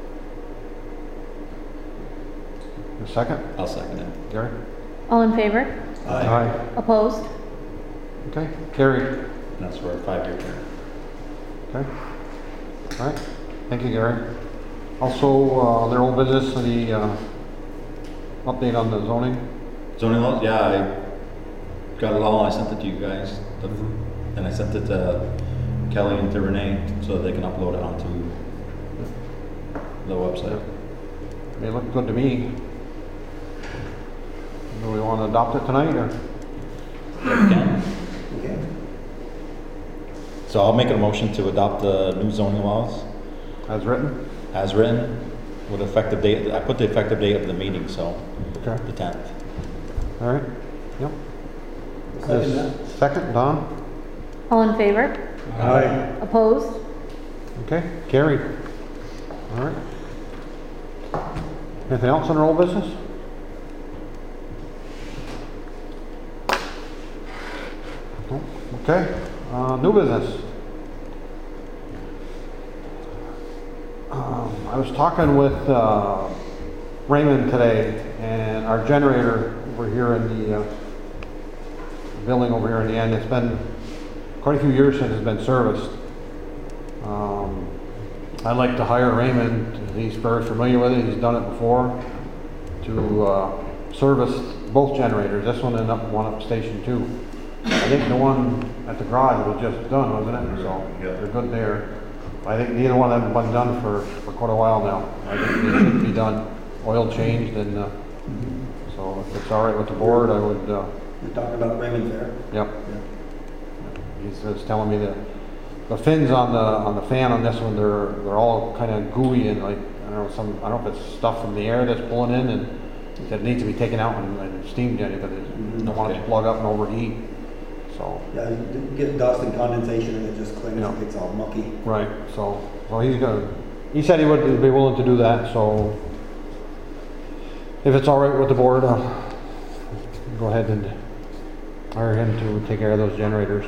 A second? I'll second it. Gary? All in favor? Aye. Opposed? Okay, carried. And that's for a 5-year term. Okay. All right. Thank you, Gary. Also, their old business, the update on the zoning. Zoning laws, yeah, I got it all, I sent it to you guys. And I sent it to Kelly and to Renee so they can upload it onto the website. They look good to me. Do we want to adopt it tonight or? Again. Okay. So I'll make a motion to adopt the new zoning laws As written? as written with effective date. I put the effective date of the meeting, so Okay. the 10th. All right. Yep. Second that. Second, Don? All in favor? Aye. Opposed? Okay, carried. All right. Anything else under old business? Nope. Okay, new business. I was talking with Raymond today, and our generator over here in the building over here in the end, it's been quite a few years since it's been serviced. I'd like to hire Raymond, he's very familiar with it, he's done it before, to service both generators, this one and one up Station 2. I think the one at the garage was just done, wasn't it? So they're good there. I think neither one of them have been done for quite a while now. I think they should be done, oil changed, and so if it's all right with the board, I would. You're talking about Raymond there? Yep. He's just telling me that the fins on the fan on this one, they're all kind of gooey and like I don't know if it's stuff from the air that's pulling in, and that needs to be taken out and steamed in because they don't want it to plug up and overheat. So Yeah, you get dust and condensation and it just clings, it gets all mucky. right. So he said he would be willing to do that. So if it's all right with the board, go ahead and hire him to take care of those generators.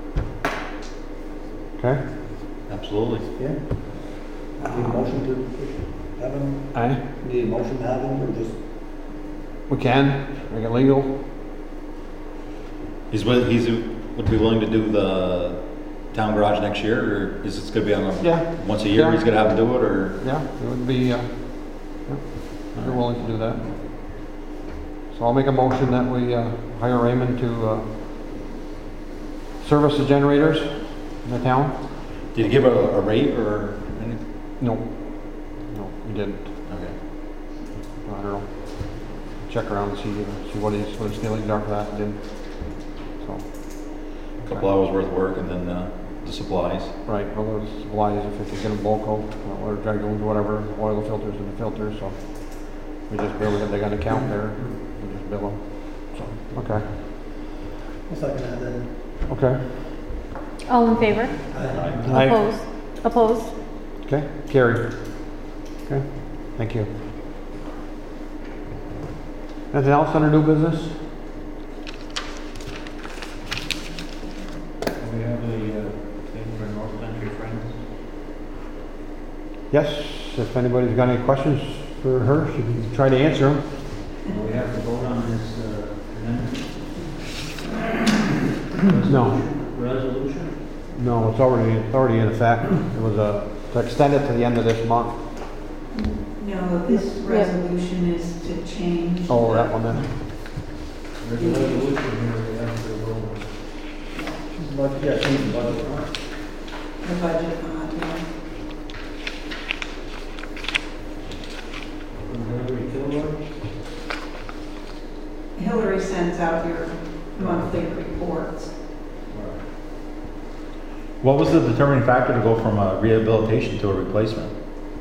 Okay? Absolutely. Yeah. Need a motion to have him? Aye. Need a motion to have him or just? We can make it legal. He's would be willing to do the town garage next year, or is it going to be on once a year? Yeah. He's going to have to do it, or Yeah, it would be. Yeah, they're willing to do that. So I'll make a motion that we hire Raymond to service the generators in the town. did he give a rate or anything? No, he didn't. Okay. I don't know. Check around and see what his feelings are for that. Didn't. So. A couple hours worth of work, and then the supplies. Right. Well, those supplies, if it can get them bulk out, or drag them, whatever, oil filters and the filters. So we just bill it. They got an account there. We just bill them. So okay. I'll second that then. Okay. All in favor? Aye. Opposed? Opposed? Okay, carried. Okay, thank you. Anything else under new business? We have a thing for North Country Friends. Yes, if anybody's got any questions for her, she can try to answer them. We have to vote on this No, resolution? no, it's already in effect. It was to extend it to the end of this month. No, this resolution is to change. Oh, that one then. There's a resolution here we have to vote on. But yeah, change the budget. The budget, yeah. Hillary sends out your monthly reports. What was the determining factor to go from a rehabilitation to a replacement?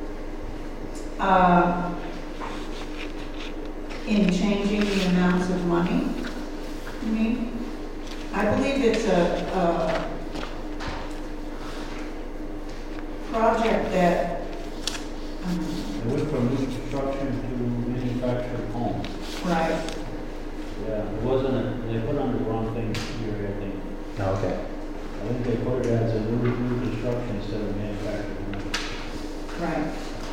In changing the amounts of money, you mean? I believe it's a project that, It went from new construction to manufactured homes. right, Yeah, it wasn't, they put on the wrong thing here, I think. Okay. I think they put it as a new construction instead of manufactured home. right.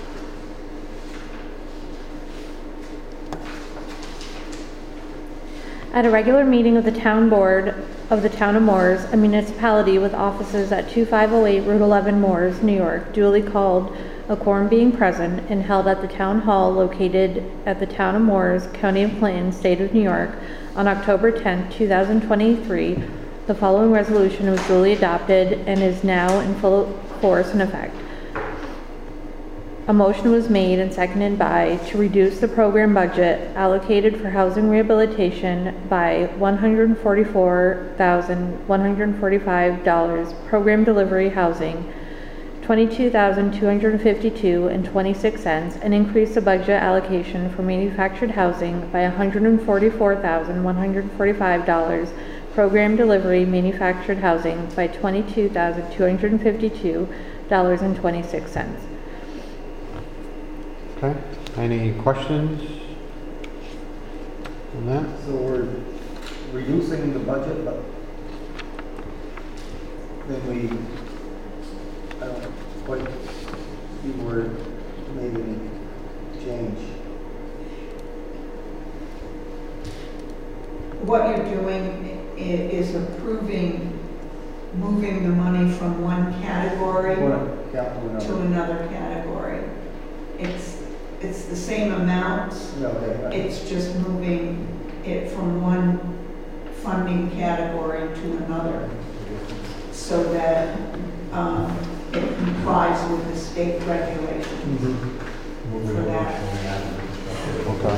At a regular meeting of the town board of the town of Moores, a municipality with offices at 2508 Route 11 Moores, New York, duly called, a quorum being present, and held at the town hall located at the town of Moores, County of Clinton, State of New York, on October 10, 2023, the following resolution was duly adopted and is now in full force and effect. A motion was made and seconded by to reduce the program budget allocated for housing rehabilitation by $144,145, program delivery housing, $22,252.26, and increase the budget allocation for manufactured housing by $144,145, program delivery manufactured housing by $22,252.26. Okay, any questions on that? So we're reducing the budget, but then we, I don't quite see where maybe change. what you're doing is approving, moving the money from one category to another category. It's the same amount, it's just moving it from one funding category to another, so that it complies with the state regulations for that. Okay.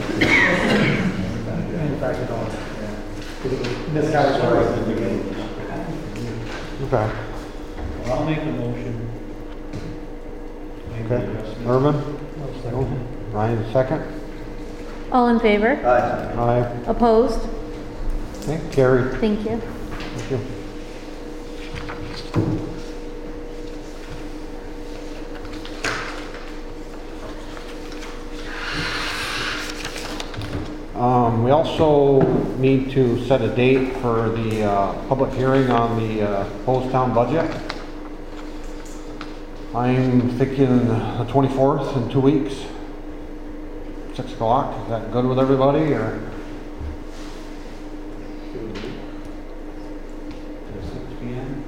In fact, it don't. Miscalculated at the beginning. Okay. I'll make a motion. Okay. Irvin? Ryan, second? All in favor? Aye. Opposed? Okay, carried. Thank you. Thank you. We also need to set a date for the public hearing on the proposed town budget. I'm thinking the 24th in 2 weeks, 6 o'clock. Is that good with everybody, or? 6 p.m.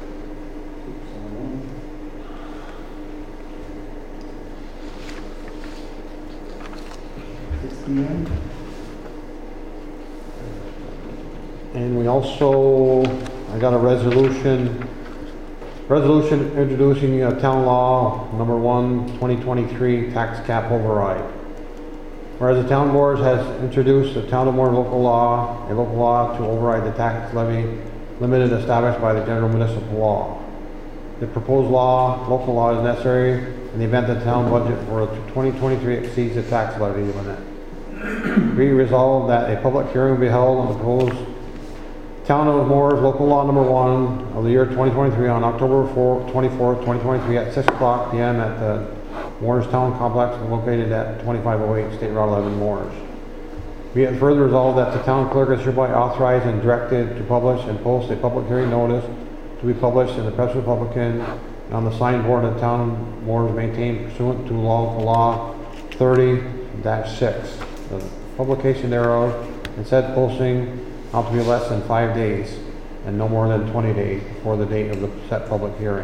And we also, I got a resolution introducing town law number 1, 2023 tax cap override. Whereas the town board has introduced the town of Moore local law to override the tax levy limit established by the general municipal law. The proposed local law is necessary in the event the town budget for 2023 exceeds the tax levy limit. Be resolved that a public hearing will be held on the proposed Town of Moore's local law number 1 of the year 2023 on October 24th, 2023 at 6 o'clock p.m. at the Moore's Town Complex located at 2508 State Route 11 Moore's. Be it further resolved that the town clerk is hereby authorized and directed to publish and post a public hearing notice to be published in the Press Republican and on the signboard of town of Moore's maintained pursuant to local law 30-6. The publication thereof and said posting not to be less than 5 days and no more than 20 days before the date of the set public hearing.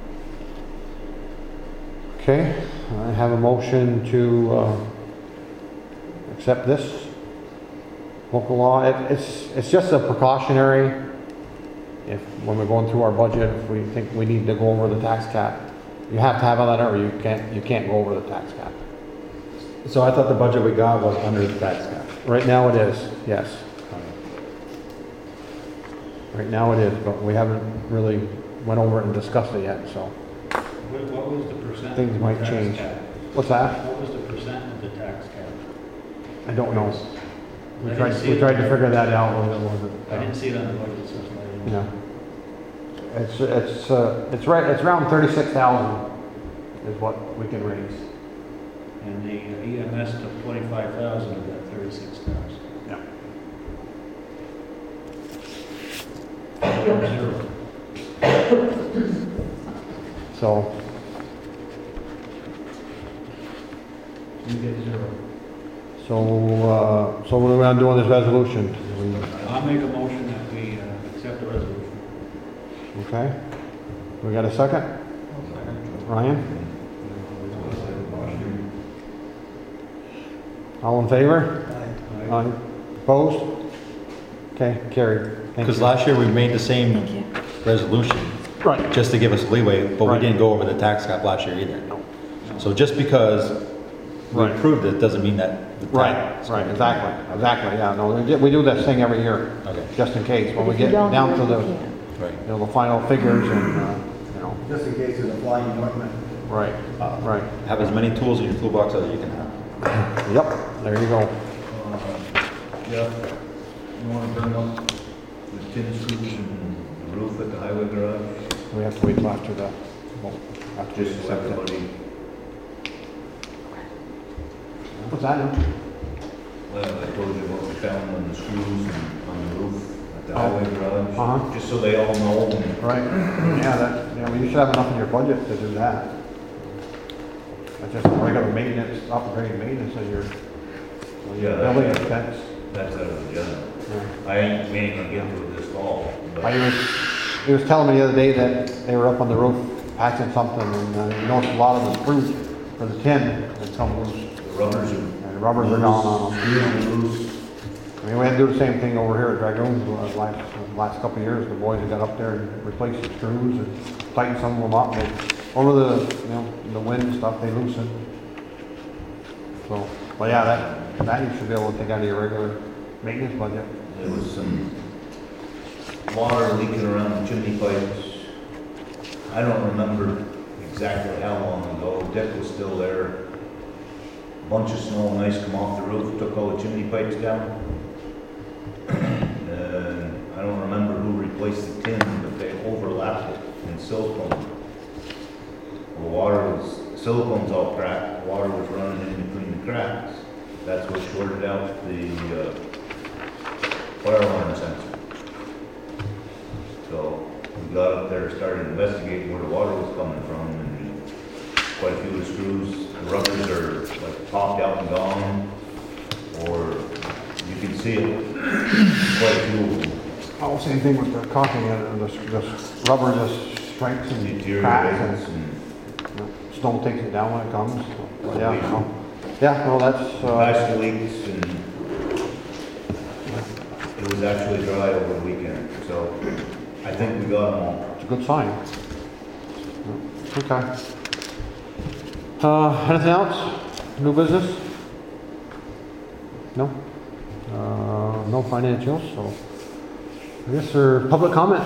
Okay, I have a motion to accept this local law. It's just a precautionary, if when we're going through our budget, if we think we need to go over the tax cap, you have to have a letter or you can't go over the tax cap. So I thought the budget we got was under the tax cap. Right now it is, yes. Right now it is, but we haven't really went over it and discussed it yet, so What was the percent? things of the might tax change. cap? What's that? What was the percent of the tax cap? I don't know. We I didn't see tried it. to figure that out when it wasn't. I didn't see it on the budget, so it's not even. Yeah. It's around 36,000 is what we can raise. And the EMS took 25,000 of that 36,000. Yeah. Zero. So, You get zero. so what are we gonna do on this resolution? I'll make a motion that we accept the resolution. Okay. We got a second? Ryan? All in favor? Aye. Opposed? Okay, carried. Thank Because you. last year we made the same resolution. Right. Just to give us leeway, but we Right. didn't go over the tax cap last year either. So just because we Right. approved it, doesn't mean that the Right, tax. exactly, yeah, no, we do this thing every year, Okay. just in case, when But we if you get don't down do to it, the, you can't. Right. the final figures and, Just in case there's a flying ointment. right, right. Have as many tools in your toolbox as you can have. Yep, there you go. Yeah, you wanna bring up the tin screws and the roof at the highway garage? We have to wait till after the, well, after we Just so accept it. everybody, What's that? well, I told you what we found on the screws and on the roof at the Oh. highway garage. Uh-huh. Just so they all know and Right, yeah, well, you should have enough in your budget to do that. That's just regular maintenance, operating maintenance of your Yeah, building expense. that's out of the general. We ain't gonna get to it this fall. But he was telling me the other day that they were up on the roof patching something, and he noticed a lot of the screws for the tin had come loose. The rubbers are. And the rubbers are gone on them. Loose. I mean, we had to do the same thing over here at Dragoons the last couple of years. The boys had got up there and replaced the screws and tightened some of them up. Over the wind and stuff, they loosened. So, but yeah, that you should be able to take out of your regular maintenance budget. There was some water leaking around the chimney pipes. I don't remember exactly how long ago. Dick was still there. A bunch of snow and ice come off the roof, took all the chimney pipes down. I don't remember who replaced the tin, but they overlapped it in silicone. The silicone's all cracked, water was running in between the cracks. That's what shorted out the fire alarm sensor. So we got up there, started investigating where the water was coming from, and quite a few of the screws, the rubbers are like popped out and gone, or you can see it, quite a few of them. Oh, same thing with the caulking, the rubber just strikes and cracks, and snow takes it down when it comes. So, yeah, well, that's Last leaks, and it was actually dry over the weekend, so I think we got them all. it's a good sign. Okay. Anything else? New business? No? No financials, so I guess there's public comment.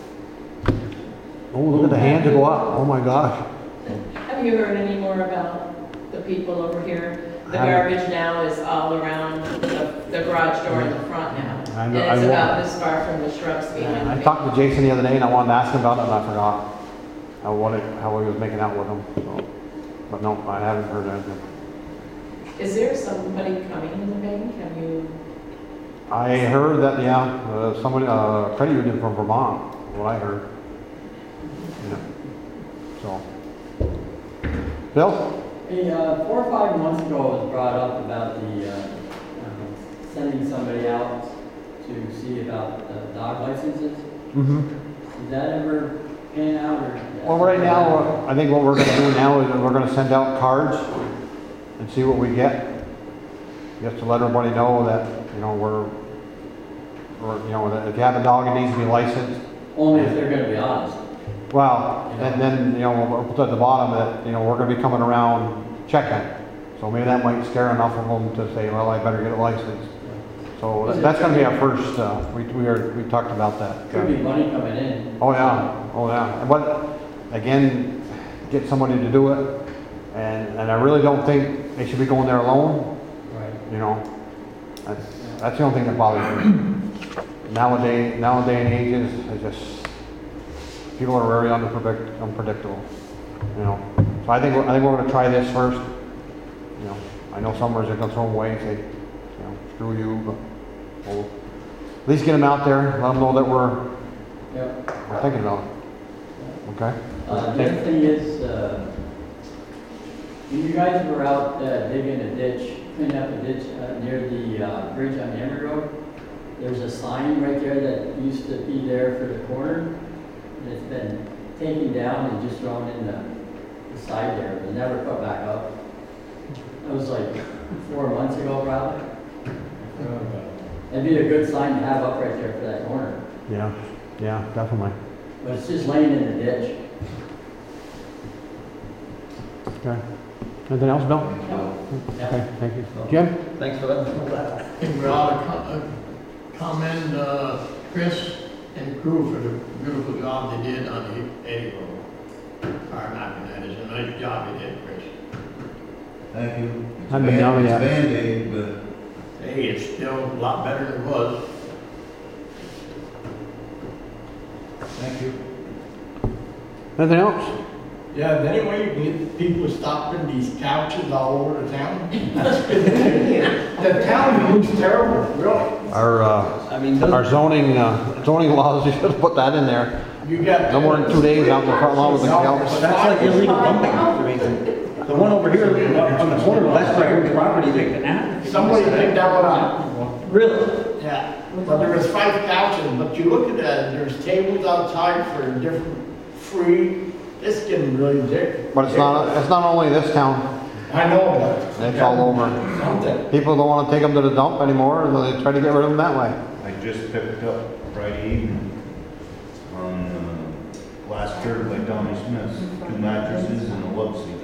Oh, look at the hand to go up. Oh my gosh. Have you heard any more about the people over here? The garbage now is all around the garage door in the front now. And it's about this far from the shrubs behind I me. talked to Jason the other day and I wanted to ask him about it, and I forgot how he was making out with him. So, but no, I haven't heard anything. Is there somebody coming in the bank? Have you? I heard that, somebody, credit union from Vermont, what I heard. Yeah. So. Bill? Hey, 4 or 5 months ago, it was brought up about the, sending somebody out to see about the dog licenses. Mm-hmm. Did that ever pan out, or? Well, right now, I think what we're gonna do now is we're gonna send out cards and see what we get. Just to let everybody know that, we're that if you have a dog, it needs to be licensed. Only if they're gonna be honest. Well, and then, we'll put at the bottom that, we're gonna be coming around checking. So maybe that might scare enough of them to say, well, I better get a license. So that's gonna be our first, we talked about that. Could be money coming in. Oh yeah. But again, get somebody to do it. And I really don't think they should be going there alone. Right. That's the only thing that bothers me. Nowadays and ages, it's just, people are very unpredictable, So I think we're going to try this first. I know summers are going to throw them away and say, screw you, but we'll at least get them out there, let them know that we're thinking about it. Okay? The other thing is, when you guys were out digging a ditch, cleaning up a ditch near the bridge on Emery Road, there's a sign right there that used to be there for the corner, and it's been taken down and just thrown in the side there, but never put back up. That was like 4 months ago, probably. That'd be a good sign to have up right there for that corner. Yeah, definitely. But it's just laying in the ditch. Okay. Anything else, Bill? No. Okay, thank you. Jim? Thanks for letting me know that. I think we ought to commend Chris and crew for the beautiful job they did on the 80 road. That is a nice job they did, Chris. Thank you. Hadn't been down yet. It's Band-Aid, but Hey, it's still a lot better than it was. thank you. Anything else? Yeah, is there any way you can get people stopping these couches all over the town? The town looks terrible, really. Our zoning laws, you should have put that in there. You got. No more than 2 days out in the front lawn with the couch. That's like illegal dumping. The one over here on the corner, that's Greg's property. Somebody picked that one up. Really? Yeah, but there was 5 couches, but you look at that, there's tables outside for different free, it's getting really big. But it's not only this town, I know, but. it's all over. Something. People don't wanna take them to the dump anymore, so they try to get rid of them that way. I just picked up Friday evening on last third by Tommy Smith's, 2 mattresses and a love seat.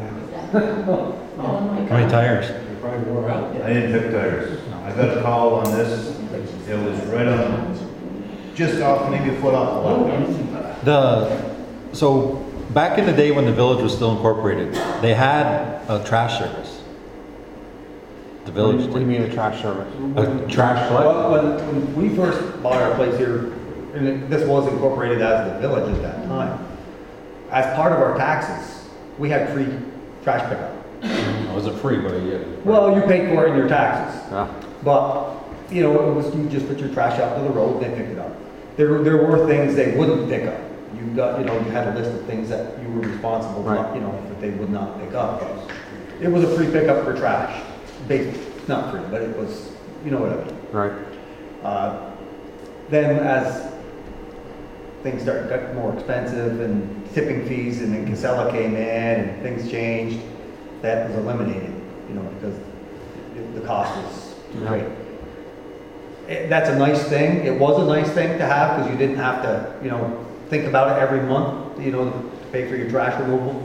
How many tires? I didn't pick tires. I got a call on this, it was right on, just off, maybe a foot off the line. So back in the day when the village was still incorporated, they had a trash service. The village. What do you mean a trash service? A trash collect? Well, when we first bought our place here, and this was incorporated as the village at that time, as part of our taxes, we had free trash pickup. It wasn't free, but yeah. Well, you paid for it in your taxes. Yeah. But, you know, it was, you just put your trash out to the road, they picked it up. There were things they wouldn't pick up. You got, you know, you had a list of things that you were responsible for, Right. you know, that they would not pick up. It was a free pickup for trash. Not free, but it was, you know what I mean. Right. Then as things got more expensive and tipping fees, and then Casella came in and things changed, that was eliminated, you know, because the cost was too great. That's a nice thing. It was a nice thing to have because you didn't have to, you know, think about it every month, you know, to pay for your trash removal.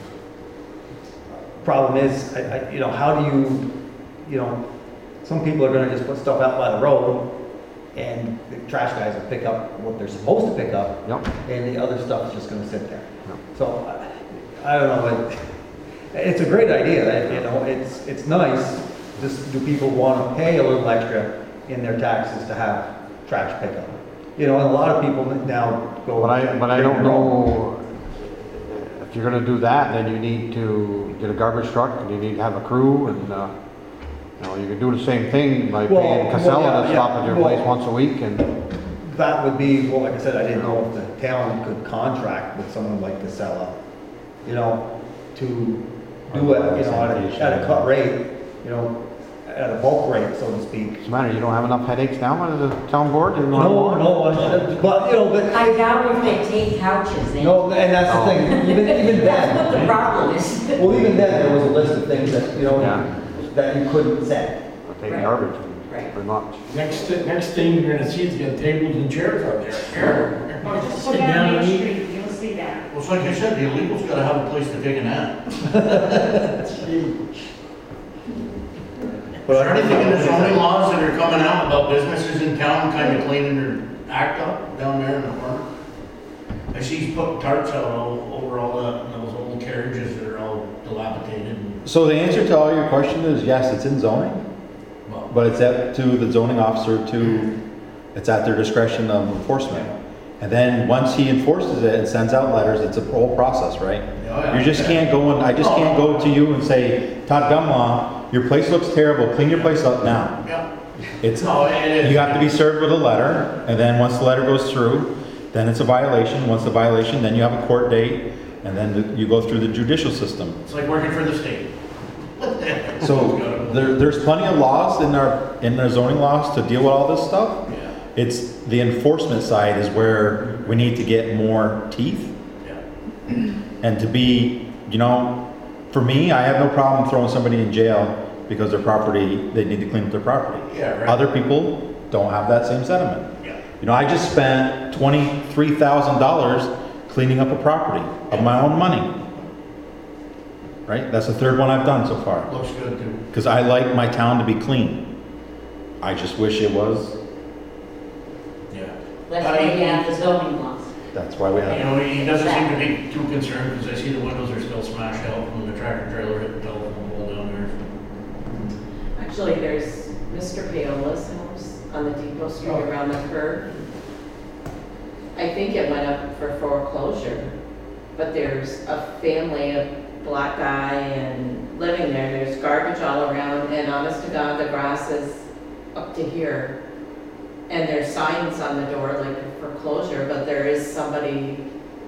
Problem is, you know, how do you know, some people are gonna just put stuff out by the road and the trash guys will pick up what they're supposed to pick up. Yep. And the other stuff is just gonna sit there. Yep. So, I don't know, it's a great idea, you know, it's nice. Just, do people wanna pay a little extra in their taxes to have trash pickup? You know, and a lot of people now go. But I don't know, if you're gonna do that, then you need to get a garbage truck, and you need to have a crew, and, you know, you can do the same thing by paying Casella to stop at your place once a week, and. That would be, well, like I said, I didn't know if the town could contract with someone like Casella, you know, to do it, you know, at a cut rate, you know, at a bulk rate, so to speak. What's the matter, you don't have enough headaches now under the town board? You don't have No, more? but, you know, but. I doubt if they take couches in. No, and that's the thing, even then. That's what the problem is. Well, even then, there was a list of things that, you know, Yeah. that you couldn't say. I take Right. garbage, Right. pretty much. Next thing you're gonna see is get tables and chairs out there. Here. Just Sit go down down and Main eat. Street, you'll see that. Well, it's like I said, the illegals gotta have a place to take a nap. Is there anything in the zoning laws that are coming out about businesses in town kind of cleaning their act up down there in the corner? I see he's putting tarps out over all those old carriages that are all dilapidated. So the answer to all your question is yes, it's in zoning, Well, but it's up to the zoning officer it's at their discretion of enforcement. And then once he enforces it and sends out letters, it's a whole process, right? yeah. You just can't go and, I just can't go to you and say, Todd Gumlaw, your place looks terrible, clean your place up now. Yeah. It's, No, it is. you have to be served with a letter, and then once the letter goes through, then it's a violation. Once the violation, then you have a court date, and then you go through the judicial system. It's like working for the state. So there's plenty of laws in our zoning laws to deal with all this stuff. Yeah. It's the enforcement side is where we need to get more teeth. Yeah. And to be, you know, for me, I have no problem throwing somebody in jail because their property, they need to clean up their property. Yeah, right. Other people don't have that same sentiment. Yeah. You know, I just spent $23,000 cleaning up a property of my own money. Right? That's the third one I've done so far. Looks good too. Because I like my town to be clean. I just wish it was. Yeah. That's why you have the zoning laws. That's why we You have. know, he doesn't seem to be too concerned because I see the windows are still smashed out from the tractor trailer hit the telephone pole down there. Actually, there's Mr. Paola's house on the Depot Street around the curve. I think it went up for foreclosure, but there's a family, a black guy and living there. There's garbage all around, and honest to God, the grass is up to here. And there's signs on the door like foreclosure, but there is somebody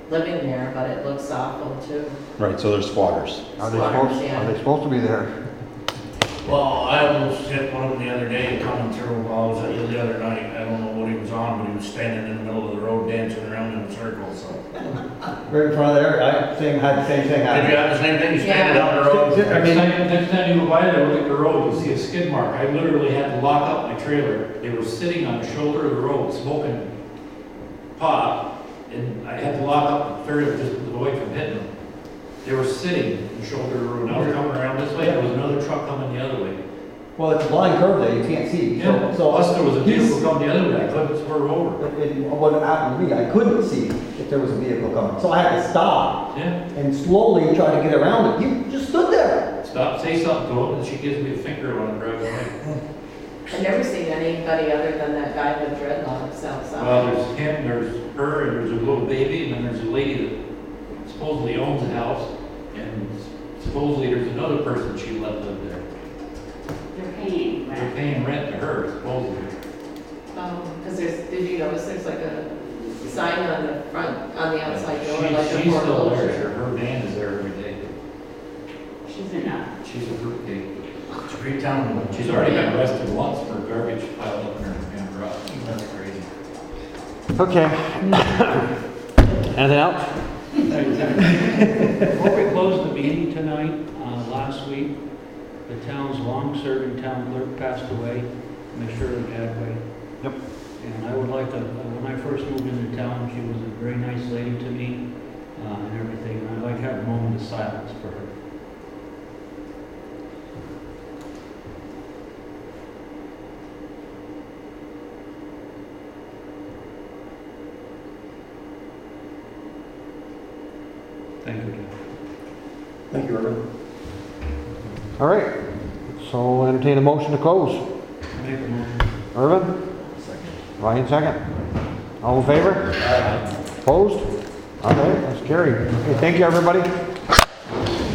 living there, but it looks awful too. Right, so there's squatters. Are they Squatters, supposed, yeah. are they supposed to be there? Well, I almost hit one of them the other day coming through, while I was at the other night, I don't know what he was on, but he was standing in the middle of the road dancing around in a circle, so. Right in front of there, I had the same thing Did happen. you have the same thing, you standing on the road? I mean, Next time you go by there, look at the road, you'll see a skid mark. I literally had to lock up my trailer. They were sitting on the shoulder of the road, smoking pot, and I had to lock up the trailer just away from hitting them. They were sitting on the shoulder of the road. Now they're coming around this way, there was another truck coming the other way. well, it's a blind curve there, you can't see. Yeah, plus there was a vehicle coming the other way, I couldn't swerve over. What happened to me, I couldn't see if there was a vehicle coming, so I had to stop Yeah, and slowly try to get around it. You just stood there. stop, say something to him, and she gives me a finger when I'm driving away. I've never seen anybody other than that guy with dreadlocks outside. Well, there's him, there's her, and there's a little baby, and then there's a lady that supposedly owns the house, and supposedly there's another person she let live there. They're paying They're rent. paying rent to her, supposedly. Because did you notice there's like a sign on the front, on the outside door, like a She's still there, foreclosure? her van is there every day. She's enough. She's a fruitcake. It's a great town. She's already been arrested once for garbage piled up in her damn garage. That's crazy. Okay. Anything else? Before we close the meeting tonight, last week, the town's long-serving town clerk passed away, Miss Shirley Gadway. Yep. And I would like to, when I first moved into town, she was a very nice lady to me, and everything, and I'd like to have a moment of silence for her. Thank you, Jeff. Thank you, Irvin. All right. So we'll entertain a motion to close. Make a motion. Irvin? Ryan, second. All in favor? Opposed? All right, that's carried. Okay, thank you, everybody.